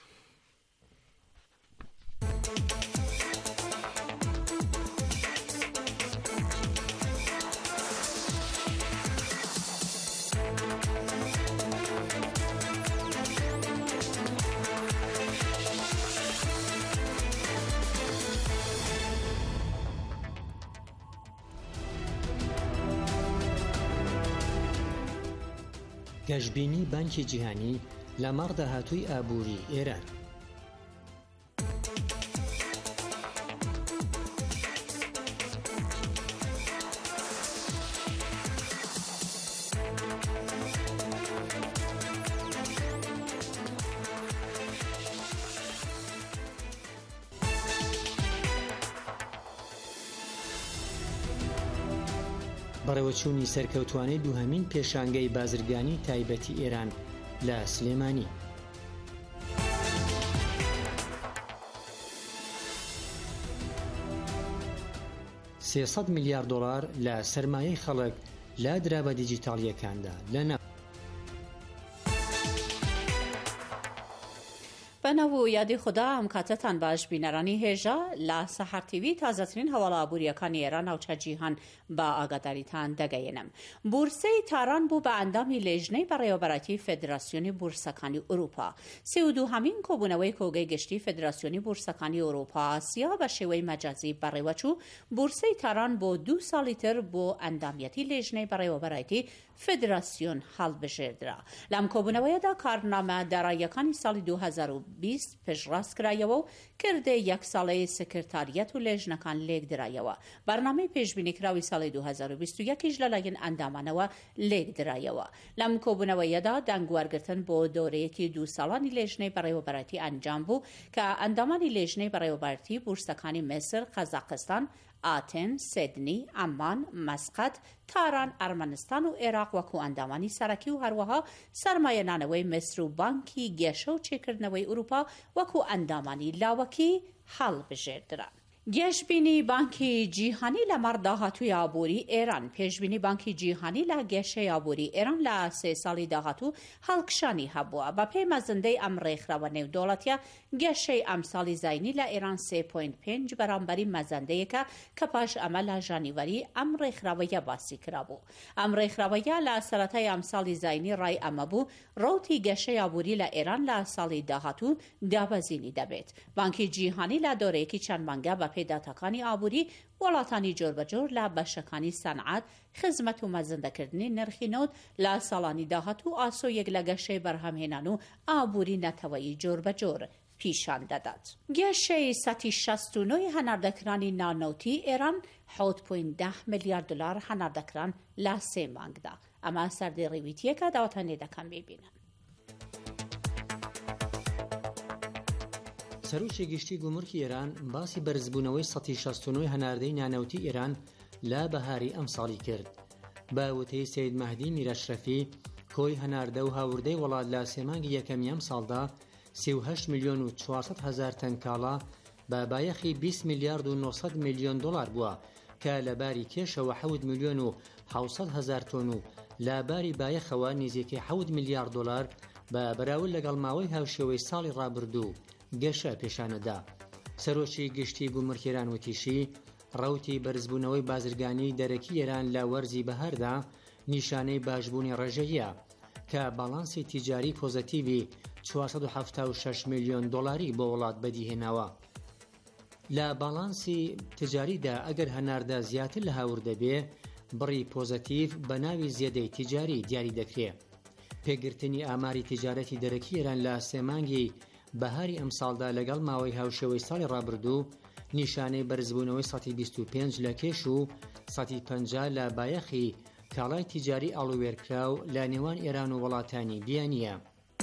گەشتبینی بانکی جیهانی لە مەڕ داهاتووی ئابووری ئێران. بەڕێوەچوونی سەرکەوتوانەی دووهەمین پێشانگەی بازرگانی تایبەتی ئێران لە سلێمانی. سێسەد میلیارد دۆلار لە سەرمایەی خەڵک لە دراوە دیجیتاڵیەکاندا لە ناو بەنەوە یادی خوددا ئەم کاتتان باش بینەرانی هێژە لە سەحەر تیڤی تازەترین هەواڵە ئابوووریەکانی ئێران ناوچە جیهان بە ئاگاداریتان دەگەیەنم. بورسەی تاران بوو بە ئەندامی لێژنەی بەڕێوەبەرەتی فێدراسیۆنی بورسەکانی ئوروپا. سێ و دووهەمین کۆبوونەوەی کۆگەی گشتی فێدراسیۆنی بورسەکانی ئوروپا ئاسیا بە شێوەی مەجازی بەڕێوەچوو بورسەی تاران بۆ دوو ساڵی تر بۆ ئەندامیەتی لێژنەی بەڕێوەبەرەتی فێدراسیۆن هەڵبژێردرا. لەم کۆبوونەوەیەدا کارنامە داراییەکانی ساڵی دوو هەزار و بیست پێشڕاست کرایەوە و کردێ یەک ساڵەی سکرتاریەت و لێژنەکان لێک درایەوە. بەرنامەی پێشبینیکراوی ساڵی دوو هەزار و بیست و یەکیش لەلایەن ئەندامانەوە لێک درایەوە. لەم کۆبوونەوەیەدا دەنگوارگرتن بۆ دۆرەیەکی دوو ساڵانی لێژنەی بەڕێوەبەرەتی ئەنجام بوو کە ئەندامانی لێژنەی بەڕێوەبەرەتی بورسەکانی میسر، قەزاقستان، ئاتێن، سیدنی، ئەمان، مەسقەت، تاران، ئەرمەنستان و عێراق وەکو ئەندامانی سەرەکی و هەروەها سەرمایەدانەوەی میسر و بانکی گێشە و چێکردنەوەی ئوروپا وەکو ئەندامانی لاوەکی هەڵبژێردران. گەشتبینی بانکی جیهانی لە مەڕ داهاتووی ئابووری ئێران. پێشبینی بانکی جیهانی لە گەشەی ئابووری ئێران لە سێ ساڵی داهاتوو هەڵکشانی هەبووە. بە پێی مەزندەی ئەم ڕێکخراوە نێودەوڵەتیە گەشەی ئەم ساڵی زاینی لە ئێران سێ پۆینت پێنج بەرامبەری مەزەندەیەکە کە پاش ئەمە لە ژانیوەری ئەم ڕێکخراوەیە باسی کرابوو. ئەم ڕێکخراوەیە لە سەرەتای ئەم ساڵی زاینی ڕای ئەمە بوو ڕەوتی گەشەی ئابووری لە ئێران لە ساڵی داهاتوو دابەزینی دەبێت. بانکی جیهانی لە دۆرەیەکی چەند مانگە بە پێداتەکانی ئابووری وڵاتانی جۆربەجۆر لە بەشەکانی سەنعەت، خزمەت و مەزەندەکردنی نرخی نەوت لە ساڵانی داهاتوو ئاسۆیەک لە گەشەی بەرهەمهێنان و ئابووری نەتەوەیی جۆربەجۆر پیشان دەدات. گەشەی سەتی شەست و نۆی هەناردەکرانی نانەوتی ئێران حەوت پۆینت ده میلیارد دلار هەناردەکران لە سێ مانگدا. ئەمە سەردەی ڕێویتیەکە داواتانێ دەکەم ببینن. سەرۆکی گشتی گومرکی ئێران باسی بەرزبوونەوەی سەتی شەست و نۆی هەناردەی نانەوتی ئێران لە بەهاری ئەم ساڵی کرد. بە وتەی سەید مەهدی میرەشرەفی کۆی هەناردە و هاوردەی وڵات لە سێمانگی یەکەمی ئەم ساڵدا سێ و هەشت میلیۆن و چوارسەد هەزار تەن کاڵا بە بایەخی بیست میلیارد و نۆسەد میلیۆن دۆلار بووە کە لە باری کێشەوە حەوت میلیۆن و حەوسەد هەزار تۆن و لە باری بایەخەوە نزیکەی حەوت میلیارد دۆلار بە بەراورد لەگەڵ ماوەی هاوشێوەی ساڵی ڕابردوو گەشە پێشانەدا. سەرۆکی گشتی گومرکێران وتیشی ڕەوتی بەرزبوونەوەی بازرگانی دەرەکی ئێران لە وەرزی بەهاردا نیشانەی باشبوونی ڕێژەیە کە باڵانسی تیجاری پۆزەتیڤی چوارسەد و هەفتاد و شەش میلیۆن دۆلاری بۆ وڵات بەدیهێناوە. لە باڵانسی تجاریدا ئەگەر هەناردە زیاتر لە هاوردە بێ بڕی پۆزەتیڤ بە ناوی زیێدەی تیجاری دیاری دەکرێت. پێگرتنی ئاماری تیجارەتی دەرەکی ئێران لە سێمانگی بەهاری ئەم ساڵدا لەگەڵ ماوەی هاوشێوەی ساڵی ڕابردوو نیشانەی بەرزبوونەوەی سەدی بیست و پێنج لە کێش و سەدی پەنجا لە بایەخی کاڵای تیجاری ئاڵوێرکراو لە نێوان ئێران و وڵاتانی بیانیە.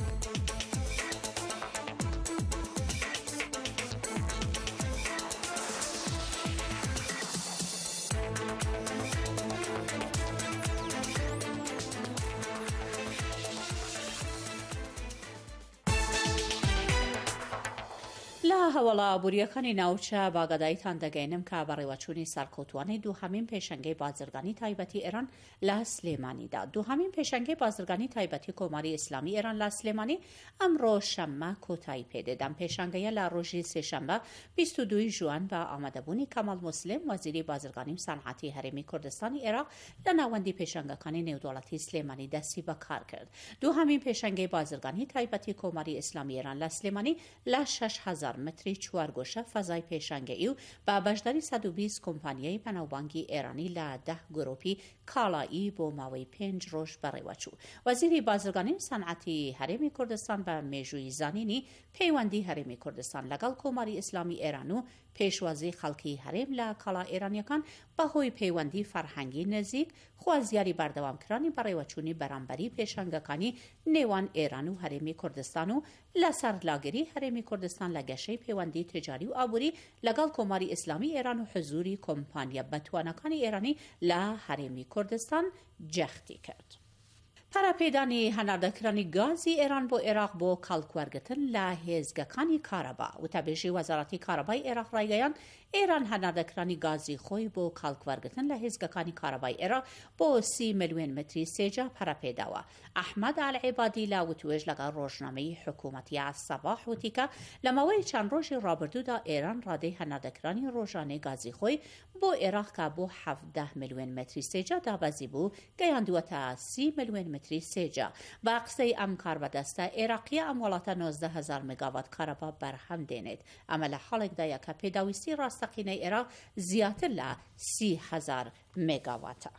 هەواڵە ئابوووریەکانی ناوچە باگەداییتان دەگەینم کە بەڕێوەچوونی سەرکەوتوانەی دووهەمین پێشەنگەی بازرگانی تایبەتی ئێران لە سلێمانیدا. دووهەمین پێشەنگەی بازرگانی تایبەتی کۆماری ئیسلامی ئێران لە سلێمانی ئەمڕۆ شەممە کۆتایی پێدەدەم. پێشەنگەیە لە ڕۆژی سێشەممە بیست و دوو ژوان بە ئامادەبوونی کەمال موسلم وەزیری بازرگانی و سەنعەتی هەرێمی کوردستانی عێراق لە ناوەندی پێشەنگەکانی نێودەوڵەتی سلێمانی دەستی بەکار کرد. دووهەمین پێشەنگەی بازرگانی تایبەتی کۆماری ئیسلامی ئێران لە سلێمانی لە شەش هەزار متری چوارگۆشە فەزای پێشەنگەیی و بە بەشداری سەد و بیست کۆمپانیای پەناوبانگی ئێرانی لە دە گرۆپی کاڵایی بۆ ماوەی پێنج ڕۆژ بەڕێوەچوو. وەزیری بازرگانی و سەنعەتی هەرێمی کوردستان بە مێژووی زانینی پەیوەندی هەرێمی کوردستان لەگەڵ کۆماری ئیسلامی ئێران و پێشوازی خەڵکی هەرێم لە کاڵا ئێرانیەکان بەهۆی پەیوەندی فەرهەنگی نزیک خوازیاری بەردەوامکرانی بەڕێوەچوونی بەرامبەری پێشەنگەکانی نێوان ئێران و هەرێمی کوردستان و لەسەر لاگەری هەرێمی کوردستان لە گەشەی پەیوەندی تجاری و ئابووری لەگەڵ کۆماری ئیسلامی ئێران و حزوری کۆمپانیە بەتوانەکانی ئێرانی لە هەرێمی کوردستان جەختی کرد. پەرەپێدانی هەناردەکرانی گازی ئێران بۆ عێراق بۆ کاڵکوەرگتن لە هێزگەکانی کارەبا. وتەبێژی وەزارەتی کارەبای عێراق ڕایگەیاند ئێران هەناردەکرانی گازی خۆی بۆ کاڵکوەرگتن لە هێزگەکانی کارەبای عێراق بۆ سی ملیۆن متری سێجا پەرەپێداوە. ئەحمەد ئەلعیبادی لە وتوێژ لەگەڵ ڕۆژنامەی حکوومەتی ئەسەباح وتی کە لە ماوەی چەند ڕۆژی ڕابردوودا ئێران ڕادەی هەناردەکرانی ڕۆژانەی گازی خۆی بۆ عێراق کە بۆ حەڤدە ملیۆن متری سێجا دابەزی بوو گەیاندووەتە سی ملیۆن متری سێجا. بە قسەی ئەم کاربەدەستە عێراقیە ئەم وڵاتە نۆزدە هەزار مێگاوات کارەبا بەرهەم دێنێت. ئەمە لە حاڵێکدایە کە پێداویستی ڕاستەقینەی عێراق زیاتر لە سی هەزار مێگاواتە.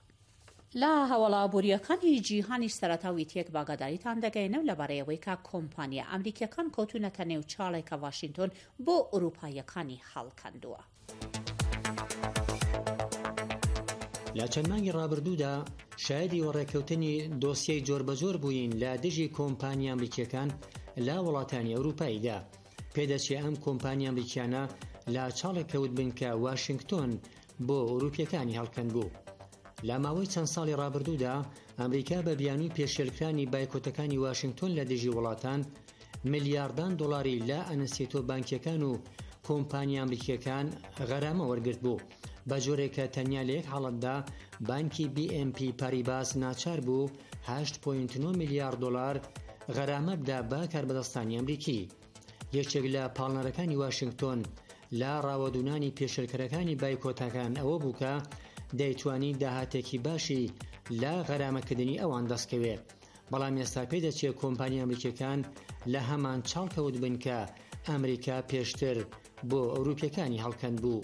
لە هەواڵە ئابوووریەکانی جیهانی سەرەتاوی تێک باگاداریتان دەگەینەوە لەبارەیەوەی کە کۆمپانیا ئەمریکیەکان کەوتونەتە نێو چاڵێکە واشنگتۆن بۆ ئوروپایەکانی هەڵکەندووە. لە چەند مانگی ڕابردوودا شایدی وەڕێکەوتنی دۆسیەی جۆربەجۆر بووین لە دژی کۆمپانیا ئەمریکیەکان لە وڵاتانی ئەوروپاییدا. پێدەچێت ئەم کۆمپانیا ئەمریکیانە لە چاڵێک کەوت بن کە واشنگتۆن بۆ ئەوروپیەکانی هەڵکەند بوو. لە ماوەی چەند ساڵی ڕابردوودا ئەمریکا بە بیانووی پێشێلکرانی بایکۆتەکانی واشنگتۆن لە دژی وڵاتان ملیاردان دۆڵاری لە ئەنەسێتۆ بانکیەکان و کۆمپانیا ئەمریکیەکان غەرامە وەرگرت بوو. بە جۆرێکە تەنیا لە یەک حاڵەتدا بانکی بی ئێم پی پاریباس ناچار بوو هەشت پۆینت نۆ میلیارد دۆلار غەرامە بدا بە کاربەدەستانی ئەمریکی. یەکێک لە پاڵنەرەکانی واشنگتۆن لە ڕاوەدونانی پێشێلکەرەکانی بایکۆتەکان ئەوە بوو کە دەیتوانی داهاتێکی باشی لە غەرامەکردنی ئەوان دەستکەوێت. بەڵام ئێستا پێدەچێت کۆمپانیا ئەمریکیەکان لە هەمان چاڵکەوت بن کە ئەمریکا پێشتر بۆ ئەوروپیەکانی هەڵکەند بوو.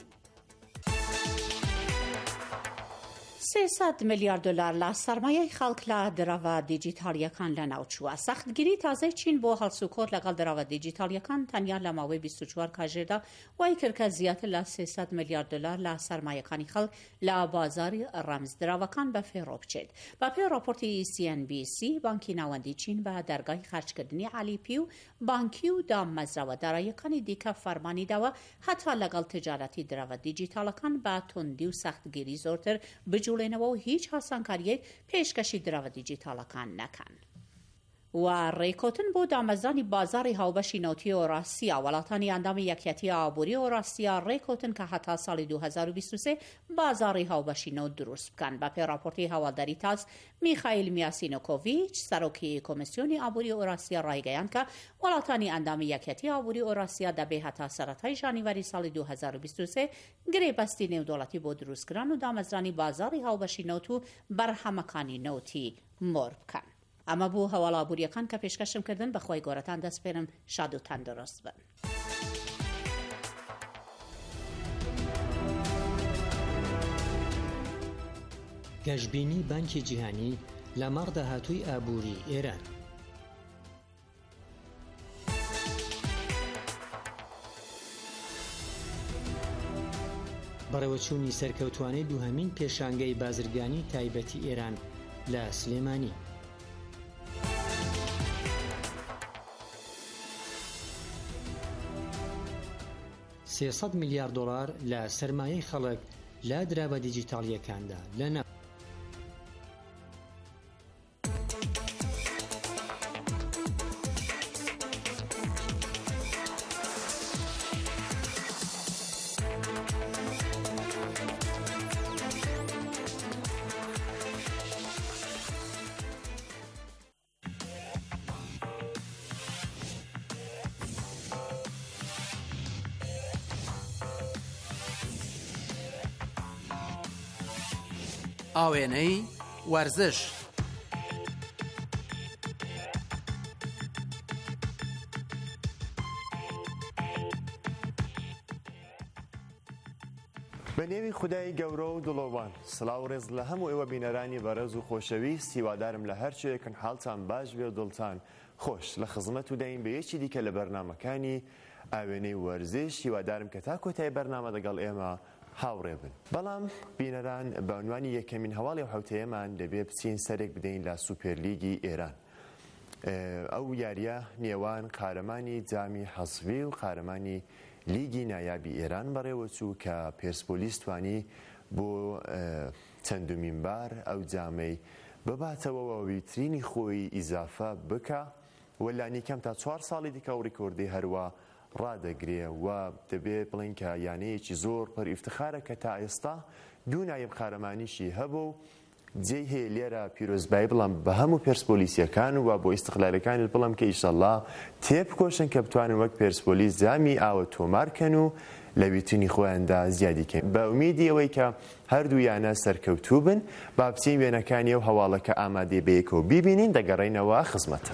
سێسەد میلیارد دلار لە سەرمایەی خەڵک لە دراوە دیجیتالیەکان لە ناوچووە. سەختگیری تازەی چین بۆ هەڵسوکۆت لەگەڵ دراوە دیجیتالیەکان تەنیا لە ماوەی بیست و چوار کاژێردا وای کرد کە زیاتر لە سێسەد میلیارد دلار لە سەرمایەکانی خەڵک لە بازاری ڕەمز دراوەکان بە فێڕۆ بچێت. بە پێی راپۆرتی سی ئەن بی سی بانکی ناوەندی چین بە دەرگای خەرجکردنی عەلیپی و بانکی و داممەزراوە داراییەکانی دیکە فەرمانی داوە هەتا لەگەڵ تجارەتی دراوە دیجیتالەکان بە توندی و سەختگیری زۆرتر بجوڵێنەوە و هیچ هەسانکاریەک پێشکەشی دراوە دیجیتالەکان نەکەن. و ڕێکۆتن بۆ دامەزانی بازاری هاوبەشی نەوتی ئۆراسیا. وڵاتانی ئەندامی یەکێتی ئابووری ئۆراسیا ڕێکۆتن کە هەتا ساڵی دوو هەزار و بیست و سێ بازاری هاوبەشی نەوت دروست بکەن. بە پێی راپۆرتی هەواڵداری تاس میخائیل میاسینۆکۆڤیچ سەرۆکی کۆمیسیۆنی ئابووری ئۆراسیا ڕایگەیاند کە وڵاتانی ئەندامی یەکێتی ئابووری ئۆراسیا دەبێ هەتا سەرەتای ژانیواری ساڵی دوو هەزار و بیست و سێ گرێبەستی نێودەوڵەتی بۆ دروستکردن و دامەزرانی بازاری هاوبەشی نەوت و بەرهەمەکانی نەوتی مۆر بکەن. ئەمە بوو هەواڵابووریەکان کە پێشکەشم کردن بەخۆی گۆرەتان دەسپێرم شاد و تەندروست بن. گەشتبینی بانکی جیهانی لە مەڕ داهاتووی ئابووری ئێران. بەڕێوەچوونی سەرکەوتوانەی دووهەمین پێشانگەی بازرگانی تایبەتی ئێران لە سلێمانی. سێسەد میلیارد دۆلار لە سەرمایەی خەڵک لە دراوە دیجیتاڵیەکاندا لە ناو ئاوێنەی وەرزش. بە نێوی خودای گەورە و دڵۆوان سڵاو ڕێز لە هەموو ئێوە بینەرانی بەڕێز و خۆشەویست هیوادارم لە هەرچێکن حاڵتان باش بێ و دڵتان خۆش لە خزمەت و دەین بە یەکی دیکە لە بەرنامەکانی ئاوێنەی وەرزش. هیوادارم کە تا کۆتای بەرنامە لەگەڵ ئێمە هاوڕێ بن. بەڵام بینەران بە عنوانی یەکەمین هەواڵی و حوتەیەمان دەبێ بچین سەرێک بدەین لە سوپێرلیگی ئێران. ئەو یاریە نێوان قارەمانی جامی حەزبی و قارەمانی لیگی نایابی ئێران بەڕێوەچوو کە پێرسپۆلیس توانی بۆ چەندومین بار ئەو جامەی بباتەوە ویترینی خۆی ئیزافە بکە وەلانی کەم تا چوار ساڵی دیکە و ڕیکۆردی هەروە ڕادەگرێ و دەبێ بڵین کە یانەیەکی زۆر پڕ ئیفتخارە کە تا ئێستا دوو نایب قارەمانیشی هەبوو جێی هەیە لێرە پیرۆزبایی بڵام بە هەموو پێرسپۆلیسیەکان و بۆ ئیستقلالەکانی بڵم کە ئیشەڵڵا تێبکۆشن کە بتوانن وەک پێرسپۆلیس جامی ئاوە تۆمارکەن و لە ویترینی خۆیاندا زیادیکەن. بە ئومیدی ئەوەی کە هەردوویانە سەرکەوتوو بن با بچین وێنەکانی و هەواڵەکە ئامادەی بەیەکەوە بیبینین دەگەڕێینەوە خزمەتە.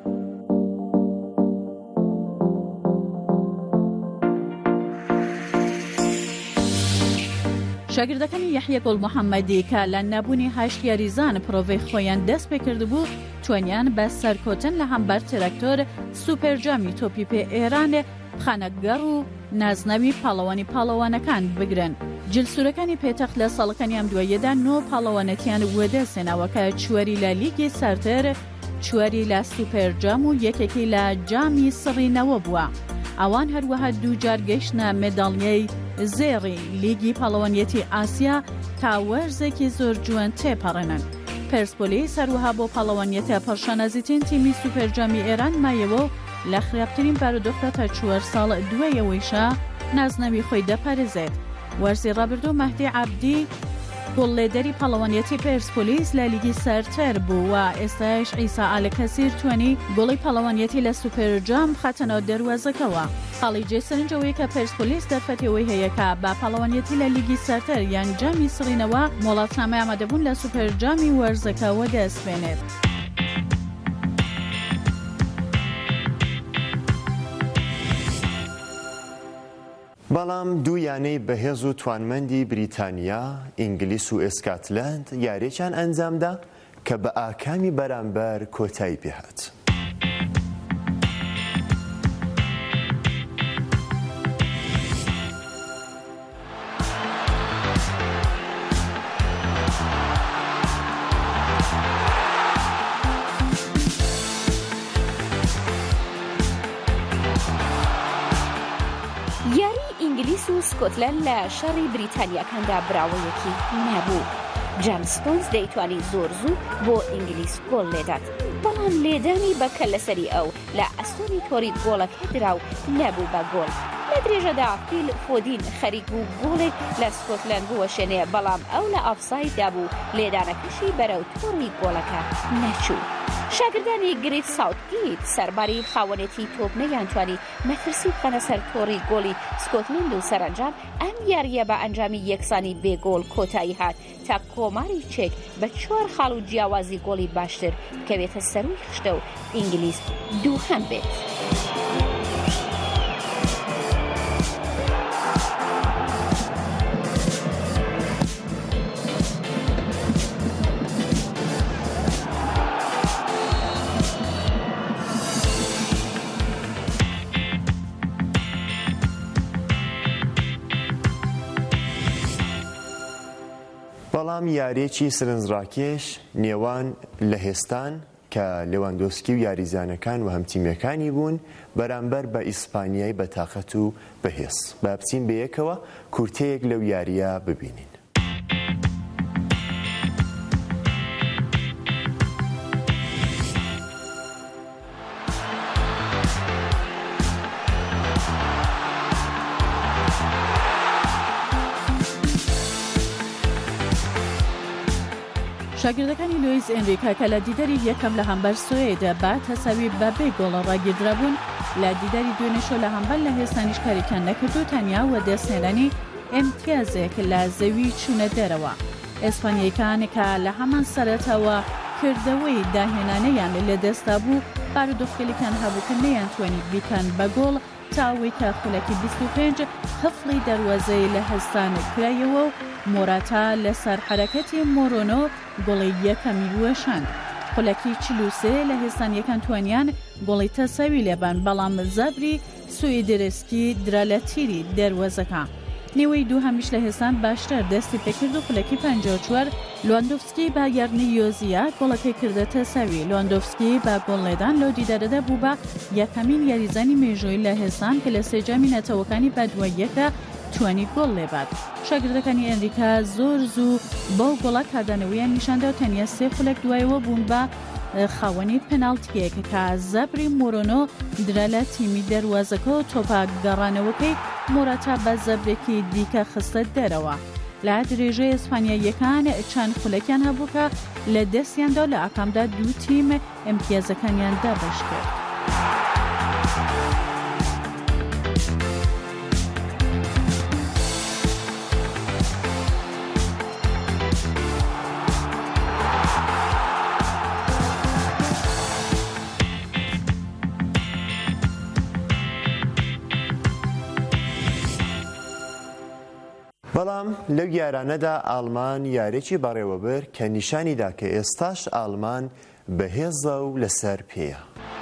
شاگردەکانی یەحیە گوڵ محەممەدی کە لە نەبوونی هەشت یاریزان پرۆڤەی خۆیان دەست پێ کردبوو توانیان بە سەرکۆتن لە هەمبەر تراکتۆر سوپەرجامی تۆپی پێ ئێران خانەگەڕ و نازنەوی پاڵەوانی پاڵەوانەکان بگرن. جلسوورەکانی پێتەخت لە ساڵەکانی ئەم دوایەدا نۆ پاڵەوانەتیان وەدەسێنەوە کە چوەری لە لیگی سەرتر، چوەری لە سوپەرجام و یەکێکی لە جامی سڕینەوە بووە. ئەوان هەروەها دوو جار گەیشتنە مێداڵیەی زێڕی لیگی پاڵەوانیەتی ئاسیا تا وەرزێکی زۆر جوان تێپەڕێنن. پێرسپۆلیس هەروەها بۆ پاڵەوانیەتە پەرشانەزیترین تیمی سوپەرجامی ئێران مایەوە و لە خراپترین بارودۆخدا تا چوار ساڵ دوایەوەیشە نازنەوی خۆی دەپارێزێت. وەرزی ڕابردوو مەهدی عەبدی گۆڵلێدەری پاڵەوانیەتی پێرسپۆلیس لە لیگی سەرتر بوو و ئێستاش عیسا ئالەکەسیر توانی گۆڵی پاڵەوانیەتی لە سوپەرجام خاتەنەوە دەروازەکەوە. خاڵی جێسەرنجەوەی کە پێرسپۆلیس دەرفەتەوەی هەیە کە با پاڵەوانیەتی لە لیگی سەرتر یان جامی سڕینەوە وڵاتنامەی ئامادەبوون لە سوپەرجامی وەرزەکەوە دەستبێنێت. بەڵام دوو یانەی بەهێز و توانمەندی بریتانیا، ئینگلیس و ئێسکاتلەند یاریێکیان ئەنجامدا کە بە ئاکامی بەرامبەر کۆتایی پێهات. ئینگلیس و سکۆتلەند لە شەڕی بریتانیاکاندا براوەیەکی نەبوو. جان ستۆنز دەیتوانی زۆر زوو بۆ ئینگلیس گۆڵ لێدات، بەڵام لێدانی بەکە لەسەری ئەو لە ئەستۆری تۆری گۆڵەکە دراو نەبوو بە گۆڵ. لە درێژەدا فیل فۆدین خەریک بوو گۆڵێک لە سکۆتلەند بوەشێنێ، بەڵام ئەو لە ئافسایددا بوو، لێدانەکەشی بەرەو تۆڕی گۆڵەکە نەچوو. شاگردانی گریت ساوتگیت سەرباری خاوەنێتی تۆپ نەیانتوانی مەترسی بخەنە سەر تۆڕی گۆڵی سکۆتلند و سەرنجام ئەم یاریە بە ئەنجامی یەکسانی بێگۆڵ کۆتایی هات تا کۆماری چێک بە چوار خاڵ و جیاوازی گۆڵی باشتر کەوێتە سەروی خشتە و ئینگلیز دووهەم بێت. بەڵام یاریەکی سرنجڕاکێش نێوان لە هێستان کە لێواندۆسکی و یاریزانەکان و هەمتیمیەکانی بوون بەرامبەر بە ئیسپانیای بەتاقەت و بەهێز. با بچین بە یەکەوە کورتەیەک لەو یاریە ببینین. شاگردەکانی لوئیس ئێنریکا کە لە دیدەری یەکەم لە هەمبەر سوێدا بە تەسەوی بە بێ گۆڵە ڕاگیردرابوون لە دیدەری دوێنێشۆ لە هەمبەر لە هێستانیش کاریکیان نەکرد و تەنیا وە دەستێنانی ئیمتیازێک لە زەوی چوونە دەرەوە. ئێسپانیەکان کە لە هەمان سەرەتەوە کردەوەی داهێنانەیان لە دەستا بوو بارودۆخکەلیکان هەبووکە نەیانتوانی بیکەن بە گۆڵ تاوەی کە خولەکی بیست و پێنج هەفڵی دەروازەی لە هەستان کرایەوە و مۆراتا لەسەر حرەکەتی مۆرۆنۆ گۆڵی یەکەمی وەشاند. خولەکی چل و سێ لە هێستانیەکان توانیان گۆڵی تەسەوی لێبان بەڵام زابری سوئیدرسکی درا لە تیری دەروازەکە. نێوەی دوو هەمیش لە هێستان باشتر دەستی پێکرد و خولەکی پەنجا و چوار لواندۆفسکی با یارنی یۆزیا گۆڵەکەی کردەتە سەوی. لواندۆفسکی با گۆڵێدان لەو دیدارەدا بوو بە یەکەمین یاریزانی مێژووی لە هێستان کە لە سێجامی نەتەوەکانی بە دواییەکە توانی گۆڵ لێبات. شاگردەکانی ئەمریکا زۆر زوو بەو گۆڵە کاردانەوەیان نیشاندا و تەنیا سێ خولەک دوایەوە بوون بە خاوەنی پەناڵتیەک کە زەبری مۆرۆنۆ درا لە تیمی دەروازەکە و تۆپە گەڕانەوەکەی مۆراتا بە زەبرێکی دیکە خستە دەرەوە. لە درێژەی ئیسپانیاییەکان چەند خولەکیان هەبوو کە لە دەستیاندا لە ئاکامدا دوو تیم ئیمتیازەکانیان دابەش کرد. بەڵام لەو یارانەدا ئالمان یارێکی بەڕێوەبر کە نیشانیدا کە ئێستاش ئالمان بەهێزە و لەسەر پێیە.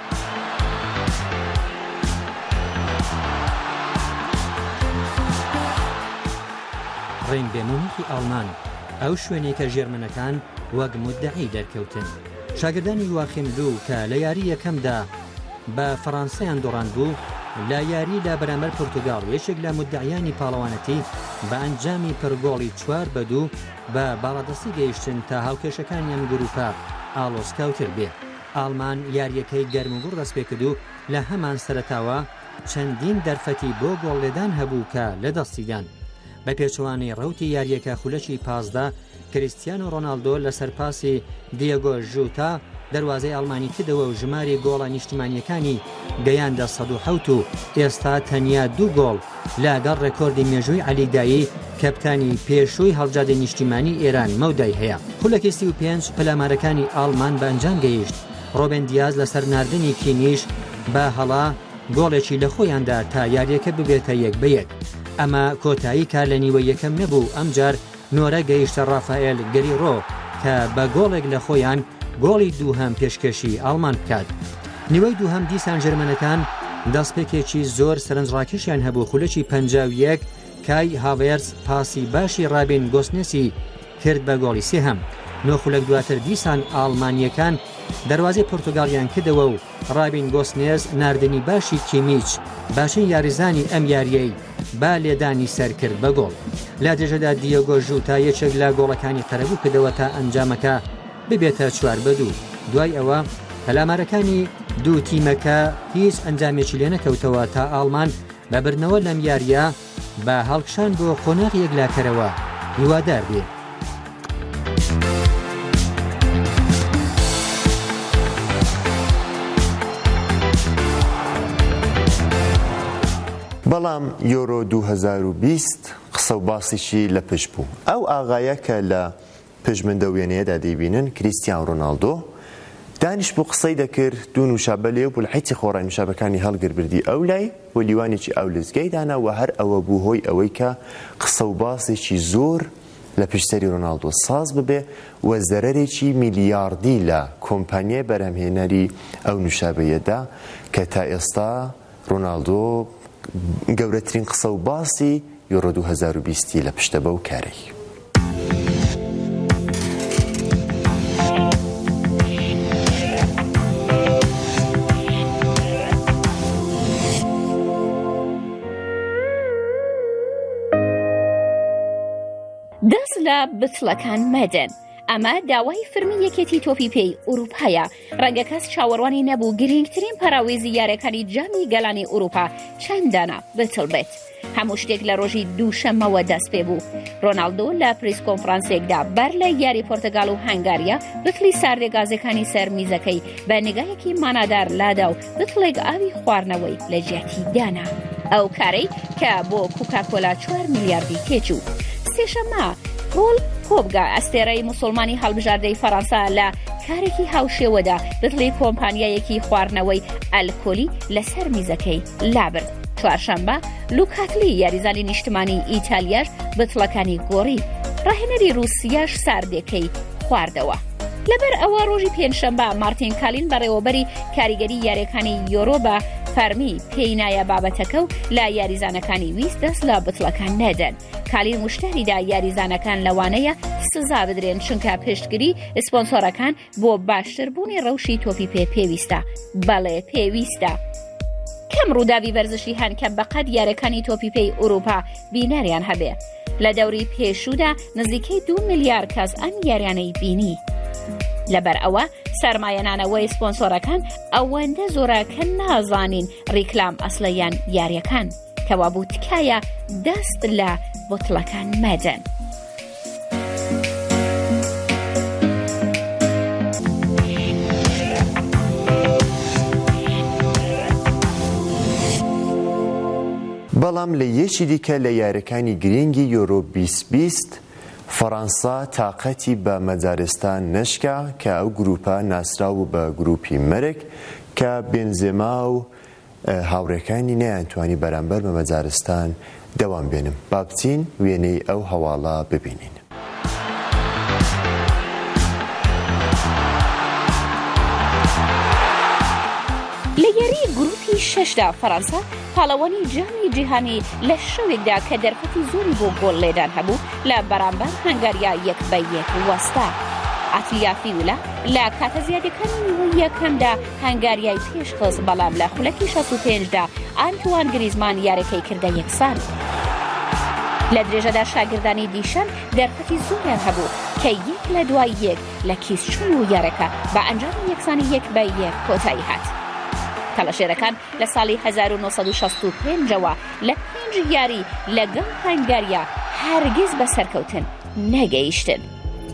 ڕێنبێمونیکی ئالمان ئەو شوێنێک کە ژێرمنەکان وەک موددەعی دەرکەوتن. شاگردانی یواخیم لوو کە لە یاری یەکەمدا بە فەڕەنسەیان دۆڕاند بوو لە یاری لە بەرامبەر پورتوگاڵ یەکێک لە موددەعیانی پاڵەوانەتی بە ئەنجامی پڕگۆڵی چوار بە دوو بە باڵادەستی گەیشتن تا هاوکێشەکانیان گروپا ئالۆسکاوتر بێ. ئالمان یاریەکەی گەرم و بڕ دەست پێ کرد و لە هەمان سەرەتاوە چەندین دەرفەتی بۆ گۆڵلێدان هەبوو کە لە دەستیدان. بە پێچوانی ڕەوتی یاریەکە خولەکی پازدا کریستیانۆ ڕۆناڵدۆ لە سەرپاسی دیێگۆ ژوتا دەروازەی ئەڵمانی کردەوە و ژماری گۆڵە نیشتیمانیەکانی گەیاندە سەد و حەوت و ئێستا تەنیا دوو گۆڵ لاگەڵ ڕێکۆردی مێژووی عەلیدایی کەپتانی پێشووی هەڵبژاردەی نیشتیمانی ئێران مەودای هەیە. خولەکی سی و پێنج پەلامارەکانی ئاڵمان بە ئەنجام گەیشت. ڕۆبێن دیاز لەسەر ناردنی کینیش بە هەڵا گۆڵێکی لە خۆیاندا تا یاریەکە ببێتە یەک بە یەک. ئەمە کۆتایی کار لە نیوە یەکەم نەبوو. ئەمجار نۆرە گەیشتە ڕافائێل گەریڕۆ کە بە گۆڵێک لە خۆیان گۆڵی دووهەم پێشکەشی ئاڵمان بکات. نیوەی دووهەم دیسان ژەرمەنەکان دەستپێکێکی زۆر سەرنجڕاکێشیان هەبوو. خولەکی پەنجا و یەک کای هاڤێرز پاسی باشی ڕابین گۆسنێسی کرد بە گۆڵی سێهەم. نۆ خولەک دواتر دیسان ئاڵمانیەکان دەروازەی پۆرتوگاڵیان کردەوە و ڕابین گۆسنێز ناردنی باشی کیمیچ باشین یاریزانی ئەم یاریەی با لێدانی سەر کرد بە گۆڵ. لا دێژەدا دیێگۆ ژوتا یەکێک لە گۆڵەکانی قەرەبوو کردەوە تا ئەنجامەکە ببێتە چوار بە دوو. دوای ئەوە پەلامارەکانی دوو تیمەکە هیچ ئەنجامێکی لێ نەکەوتەوە تا ئاڵمان بە برنەوە لەم یاریە بە هەڵکشان بۆ قۆناغ یەکلاکەرەوە هیوادار بێ. بەڵام یۆرۆ دوو هەزار و بیست قسە و باسیشی لە پشت بوو. ئەو ئاغایە کە لە پژمندە وێنەیەدا دەیبینن کریستیان ڕۆناڵدۆ دانیش بۆ قسەی دەکرد دوو نوشابە لێ بوو لە حیتی خۆڕای نوشابەکانی هەڵگر بردی ئەو لای بۆ لیوانێکی ئەو لزگەیدانا و هەر ئەوە بوو هۆی ئەوەی کە قسە و باسێکی زۆر لە پشتەری ڕۆناڵدۆ ساز ببێ و زەرەرێکی میلیاردی لە کۆمپانیای بەرهەمهێنەری ئەو نوشابەیەدا کە تا ئێستا ڕۆناڵدۆ گەورەترین قسە و باسی یۆرۆ دوو هەزار و بیستی لە پشتە بەو کارەی. دەست لە بتڵەکان مەدەن. ئەمە داوای فرمی یەکێتی تۆپیپێی ئوروپایە. ڕەنگە کەس چاوەڕوانی نەبوو گرنگترین پەراوێزی یاریەکانی جامی گەلانی ئوروپا چەندانە بتڵ بێت. هەموو شتێک لە ڕۆژی دووشەممەوە دەست پێ بوو. ڕۆناڵدۆ لە پریس کۆنفرانسێکدا بەر لە یاری پۆرتگال و هەنگاریا بتڵی ساردێگازەکانی سەر میزەکەی بە نگایەکی مانادار لادا و بتڵێک ئاوی خواردنەوەی لە جیاتی دانا. ئەو کارەی کە بۆ کوکاکۆلا چوار میلیاردی تێچوو. سێشەممە پۆڵ پۆبگا ئەستێرەی موسڵمانی هەڵبژاردەی فەڕەنسا لە کارێکی هاوشێوەدا بتڵی کۆمپانیایەکی خواردنەوەی ئەلکۆلی لەسەر میزەکەی لابرد. چوارشەممە لوکاتلی یاریزانی نیشتمانی ئیتالیاش بتڵەکانی گۆڕی. ڕاهێنەری رووسیاش ساردێکەی خواردەوە. لەبەر ئەوە ڕۆژی پێنجشەممە مارتین کالین بەڕێوەبەری کاریگەری یاریەکانی یۆرۆ بە فەرمی پێی نایە بابەتەکە و لا یاریزانەکانی ویست دەست لە بتڵەکان نەدەن. کالین وشتاریدا یاریزانەکان لەوانەیە سزا بدرێن چونکە پشتگیری سپۆنسۆرەکان بۆ باشتربوونی ڕەوشی تۆپی پێ پێویستە. بەڵێ پێویستە. کەم ڕووداوی وەرزشی هەن کە بەقەد یاریەکانی تۆپیپەی ئوروپا بیناریان هەبێ. لە دەوری پێشوودا نزیکەی دوو میلیارد کەس ئەم یاریانەی بینی. لەبەر ئەوە سەرمایەنانەوەی سپۆنسۆرەکان ئەوەندە زۆرە کە نازانین ڕیکلام ئەسڵەیان یاریەکان کەوا بوو تکایە دەست لە بۆتڵەکان مەدەن. بەڵام لە یەکی دیکە لە یاریەکانی گرنگی یۆرۆ بیست بیست فەڕەنسا تااقەتی بە مەجارستان نەشکا کە ئەو گروپە ناسراو بە گروپی مرگ کە بێنزێما و هاوڕێکانی نەیانتوانی بەرامبەر بە مەجارستان دەوام بێنم. با بچین وێنەی ئەو هەواڵە ببینین. لە یاری گروپی شەشدا فەڕەنسا پاڵەوانی جامی جیهانی لە شەوێکدا کە دەرفەتی زۆری بۆ گۆڵ لێدان هەبوو لە بەرامبەر هەنگاریا یەک بە یەک وەستا. ئاتلیا فیولا لە کاتە زیادەکانی نیوەی یەکەمدا هەنگاریای پێشخست، بەڵام لە خولەکی شەست و پێنجدا ئانتوان گریزمان یارەکەی کردە یەکسان. لە درێژەدا شاگردانی دیشان دەرفەتی زۆریان هەبوو کە یەک لە دوای یەک لە کیسچوون و یارەکە بە ئەنجامی یەکسانی یەک بە یەک کۆتایی هات. تەڵەشێرەکان لە ساڵی هەزار و نۆسەد و شەست و پێنجەوە لە پێنج یاری لەگەڵ هەنگاریا هەرگیز بە سەرکەوتن نەگەیشتن.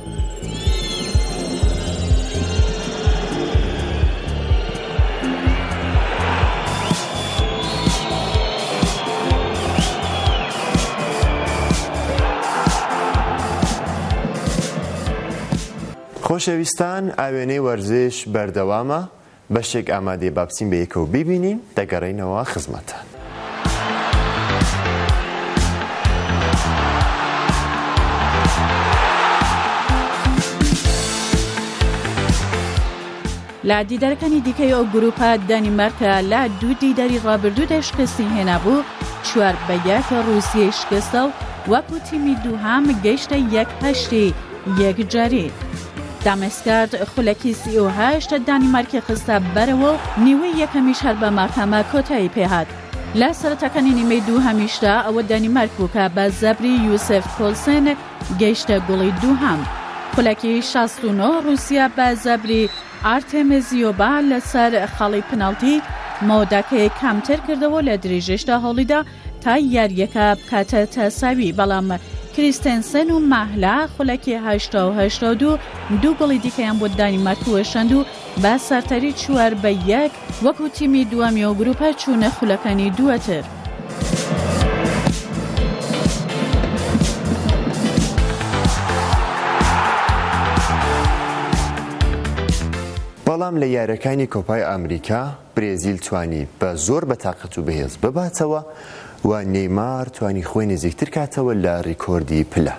خۆشەویستان، ئاوێنەی وەرزش بەردەوامە. بەشێک ئامادەی با بچین بە یەکەوە ببینین، دەگەڕێینەوە خزمەتتان. لە دیدارەکانی دیکەی ئەو گروپە دانیمارکە لە دوو دیداری ڕابردوودا شکستی هێنابوو، چوار بە یەک رووسیای شکستە و وەکو تیمی دووهام گەیشتە یەک هەشتی یەک جاری. دامسکارد خولەکی سی و هەشت دانیمارکی خستە بەرەوە و نیوەی یەکەمیش هەر بە ماکەمە کۆتایی پێهات. لە سەرەتاکانی نیمەی دوو هەمیشدا ئەوە دانیمارک بوو کە بە زەبری یوسف کۆلسن گەیشتە گوڵی دووهەم. خولەکی شەست و نۆ رووسیا بە زەبری ئارتێمزیۆبا لەسەر خەڵی پناڵتی مۆدەکەی کامتر کردەوە لە درێژەشدا هەوڵیدا تا یاریەکە بکاتە تەساوی، بەڵام کریستێنسن و ماهلا خولەکی هەشتا و هەشتا و دوو دوو گوڵی دیکەیان بۆ دانیمارک وەشاند و بە سەرتەری چوار بە یەک وەکو تیمی دووەمی و گروپە چوونە خولەکانی دووەتر. بەڵام لە یاریەکانی کۆپای ئەمریکا برێزیل توانی بە زۆر بەتاقەت و بەهێز بباتەوە و نەیمار توانی خۆی نزیکتر کاتەوە لە ڕیکۆردی پلە.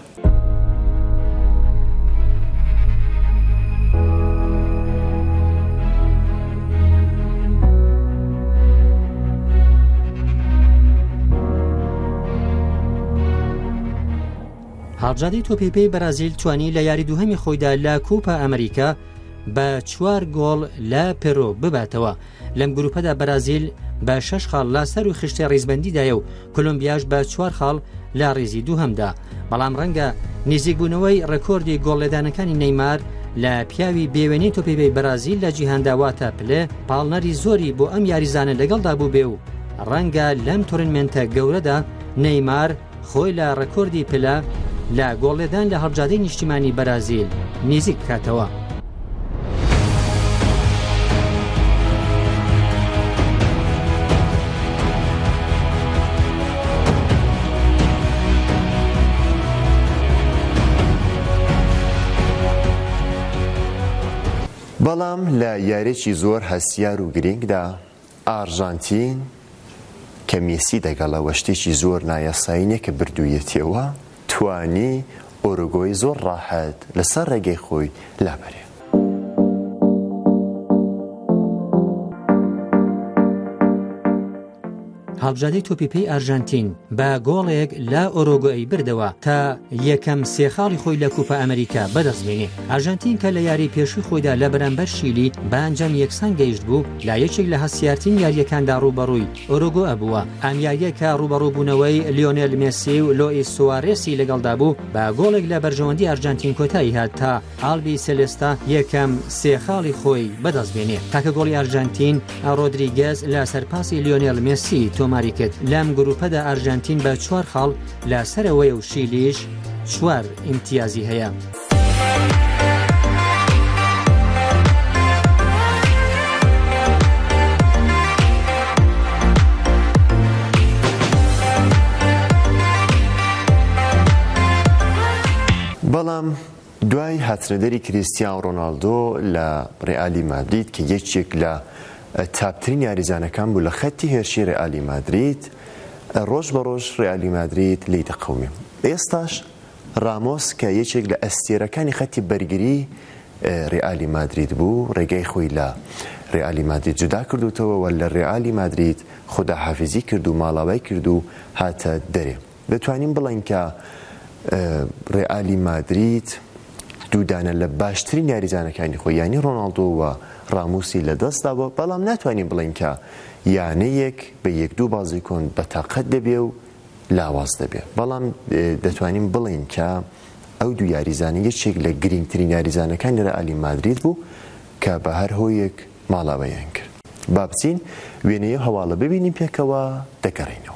هەڵبژاردەی تۆپێپەی بەرازیل توانی لە یاری دووهەمی خۆیدا لە کوپە ئەمریکا بە چوار گۆڵ لە پێرۆ بباتەوە. لەم گروپەدا بەرازیل بە شەش خاڵ لە سەر و خشتی ڕیزبەندیدایە و کۆلۆمبیاش بە چوار خاڵ لە ڕێزی دووهەمدا. بەڵام ڕەنگە نزیکبوونەوەی ڕێکۆردی گۆڵلێدانەکانی نەیمار لە پیاوی بێوێنەی تۆپێپەی بەرازیل لە جیهانداواتە پلێ پاڵنەری زۆری بۆ ئەم یاریزانە لەگەڵدا بوو بێ و ڕەنگە لەم تورنمنتە گەورەدا نەیمار خۆی لە ڕێکۆردی پلە لە گۆڵێدان لە هەڵبژاردەی نیشتیمانی بەرازیل نزیک بکاتەوە. بەڵام لە یاریێکی زۆر هەستیار و گرنگدا ئارژانتین کە میسی دەگەڵەوە شتێکی زۆر نایاساینێ کە بردوویەتیەوە توانی ئۆروگۆی زۆر ڕاحەت لەسەر ڕێگەی خۆی لابەرێ. هەڵبژاردەی تۆپێپەی ئارژانتین بە گۆڵێک لە ئۆروگۆی بردەوە تا یەکەم سێخاڵی خۆی لە کوپە ئەمریکا بەدەستبێنێ. ئارژانتین کە لە یاری پێشووی خۆیدا لە بەرامبەر شیلی بە ئەنجام یەکسان گەیشت بوو لە یەکێک لە هەستیارترین یاریەکاندا ڕوبەڕووی ئۆروگۆ ئەبووە. ئەم یاریە کە ڕوبەڕووبوونەوەی لیۆنێل مێسی و لۆئیس سوارێسی لەگەڵدا بوو بە گۆڵێک لە بەرژەوەندی ئارژانتین کۆتایی هات تا ئالبی سێلێستا یەکەم سێخاڵی خۆی بەدەستبێنێ. تاکە گۆڵی ئارژانتین ڕۆدریگێز لە سەرپاسی لیۆنێل مێسی تۆماری کرد. لەم گروپەدا ئارژانتین بە چوار خاڵ لە سەرەوەی و شیلیش چوار ئیمتیازی هەیە. بەڵام دوای هاتنەدەری کریستیان ڕۆناڵدۆ لە ڕێئالی مادرید کە یەکێک لە تاپترین یاریزانەکان بوو لە خەتی هێرشی ڕێئالی مادرید، ڕۆژ بە ڕۆژ ڕێئالی مادرید لی دەقەومێ. ئێستاش ڕامۆس کە یەکێک لە ئەستێرەکانی خەتی بەرگری ڕێئالی مادرید بوو ڕێگەی خۆی لە ڕێئالی مادرید جودا کردوتەوە و لە ڕێئالی مادرید خوداحافیزی کرد و ماڵاوای کرد و هاتە دەرێ. دەتوانین بڵێن کە ڕێئالی مادرید دوودانە لە باشترین یاریزانەکانی خۆی یانی ڕۆناڵدۆ و ڕاموسی لە دەستداوە، بەڵام ناتوانین بڵێن کە یانەیەک بە یەک دوو بازیکۆن بەتاقەت دەبێ و لاواز دەبێ. بەڵام دەتوانین بڵێن کە ئەو دوو یاریزانە یەکێک لە گرنگترین یاریزانەکانی ڕێئالی مادرید بوو کە بە هەر هۆیەک ماڵاوەیان کرد. با بچین وێنەیە هەواڵە ببینیم پێکەوە دەگەڕێنەوە.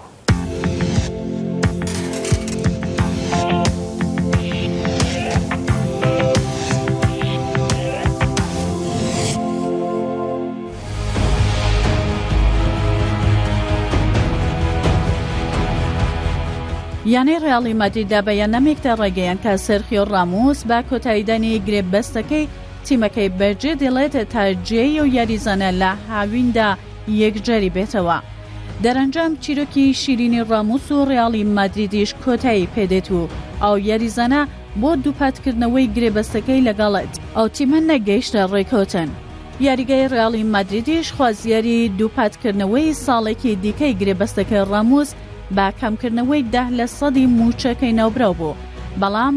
یانەی ڕێاڵی مادریددا بەیاننامێکدا ڕێگەیان کە سێرخیۆ ڕامۆس بە کۆتاییدانی گرێبەستەکەی تیمەکەی بەرجێ دەڵێت تا جێی و یاریزانە لە هاویندا یەکجێری بێتەوە. دەرەنجام چیرۆکی شیرینی ڕامۆس و ڕێاڵی مادریدیش کۆتایی پێدێت و ئەو یاریزانە بۆ دووپاتکردنەوەی گرێبەستەکەی لەگەڵێت ئەو تیمە نەگەیشتە ڕێکەوتن. یاریگای ڕێاڵی مادریدیش خوازیاری دووپاتکردنەوەی ساڵێکی دیکەی گرێبەستەکەی ڕامۆس با کەمکردنەوەی ده لە سەدی موچەکەی ناوبراو بوو، بەڵام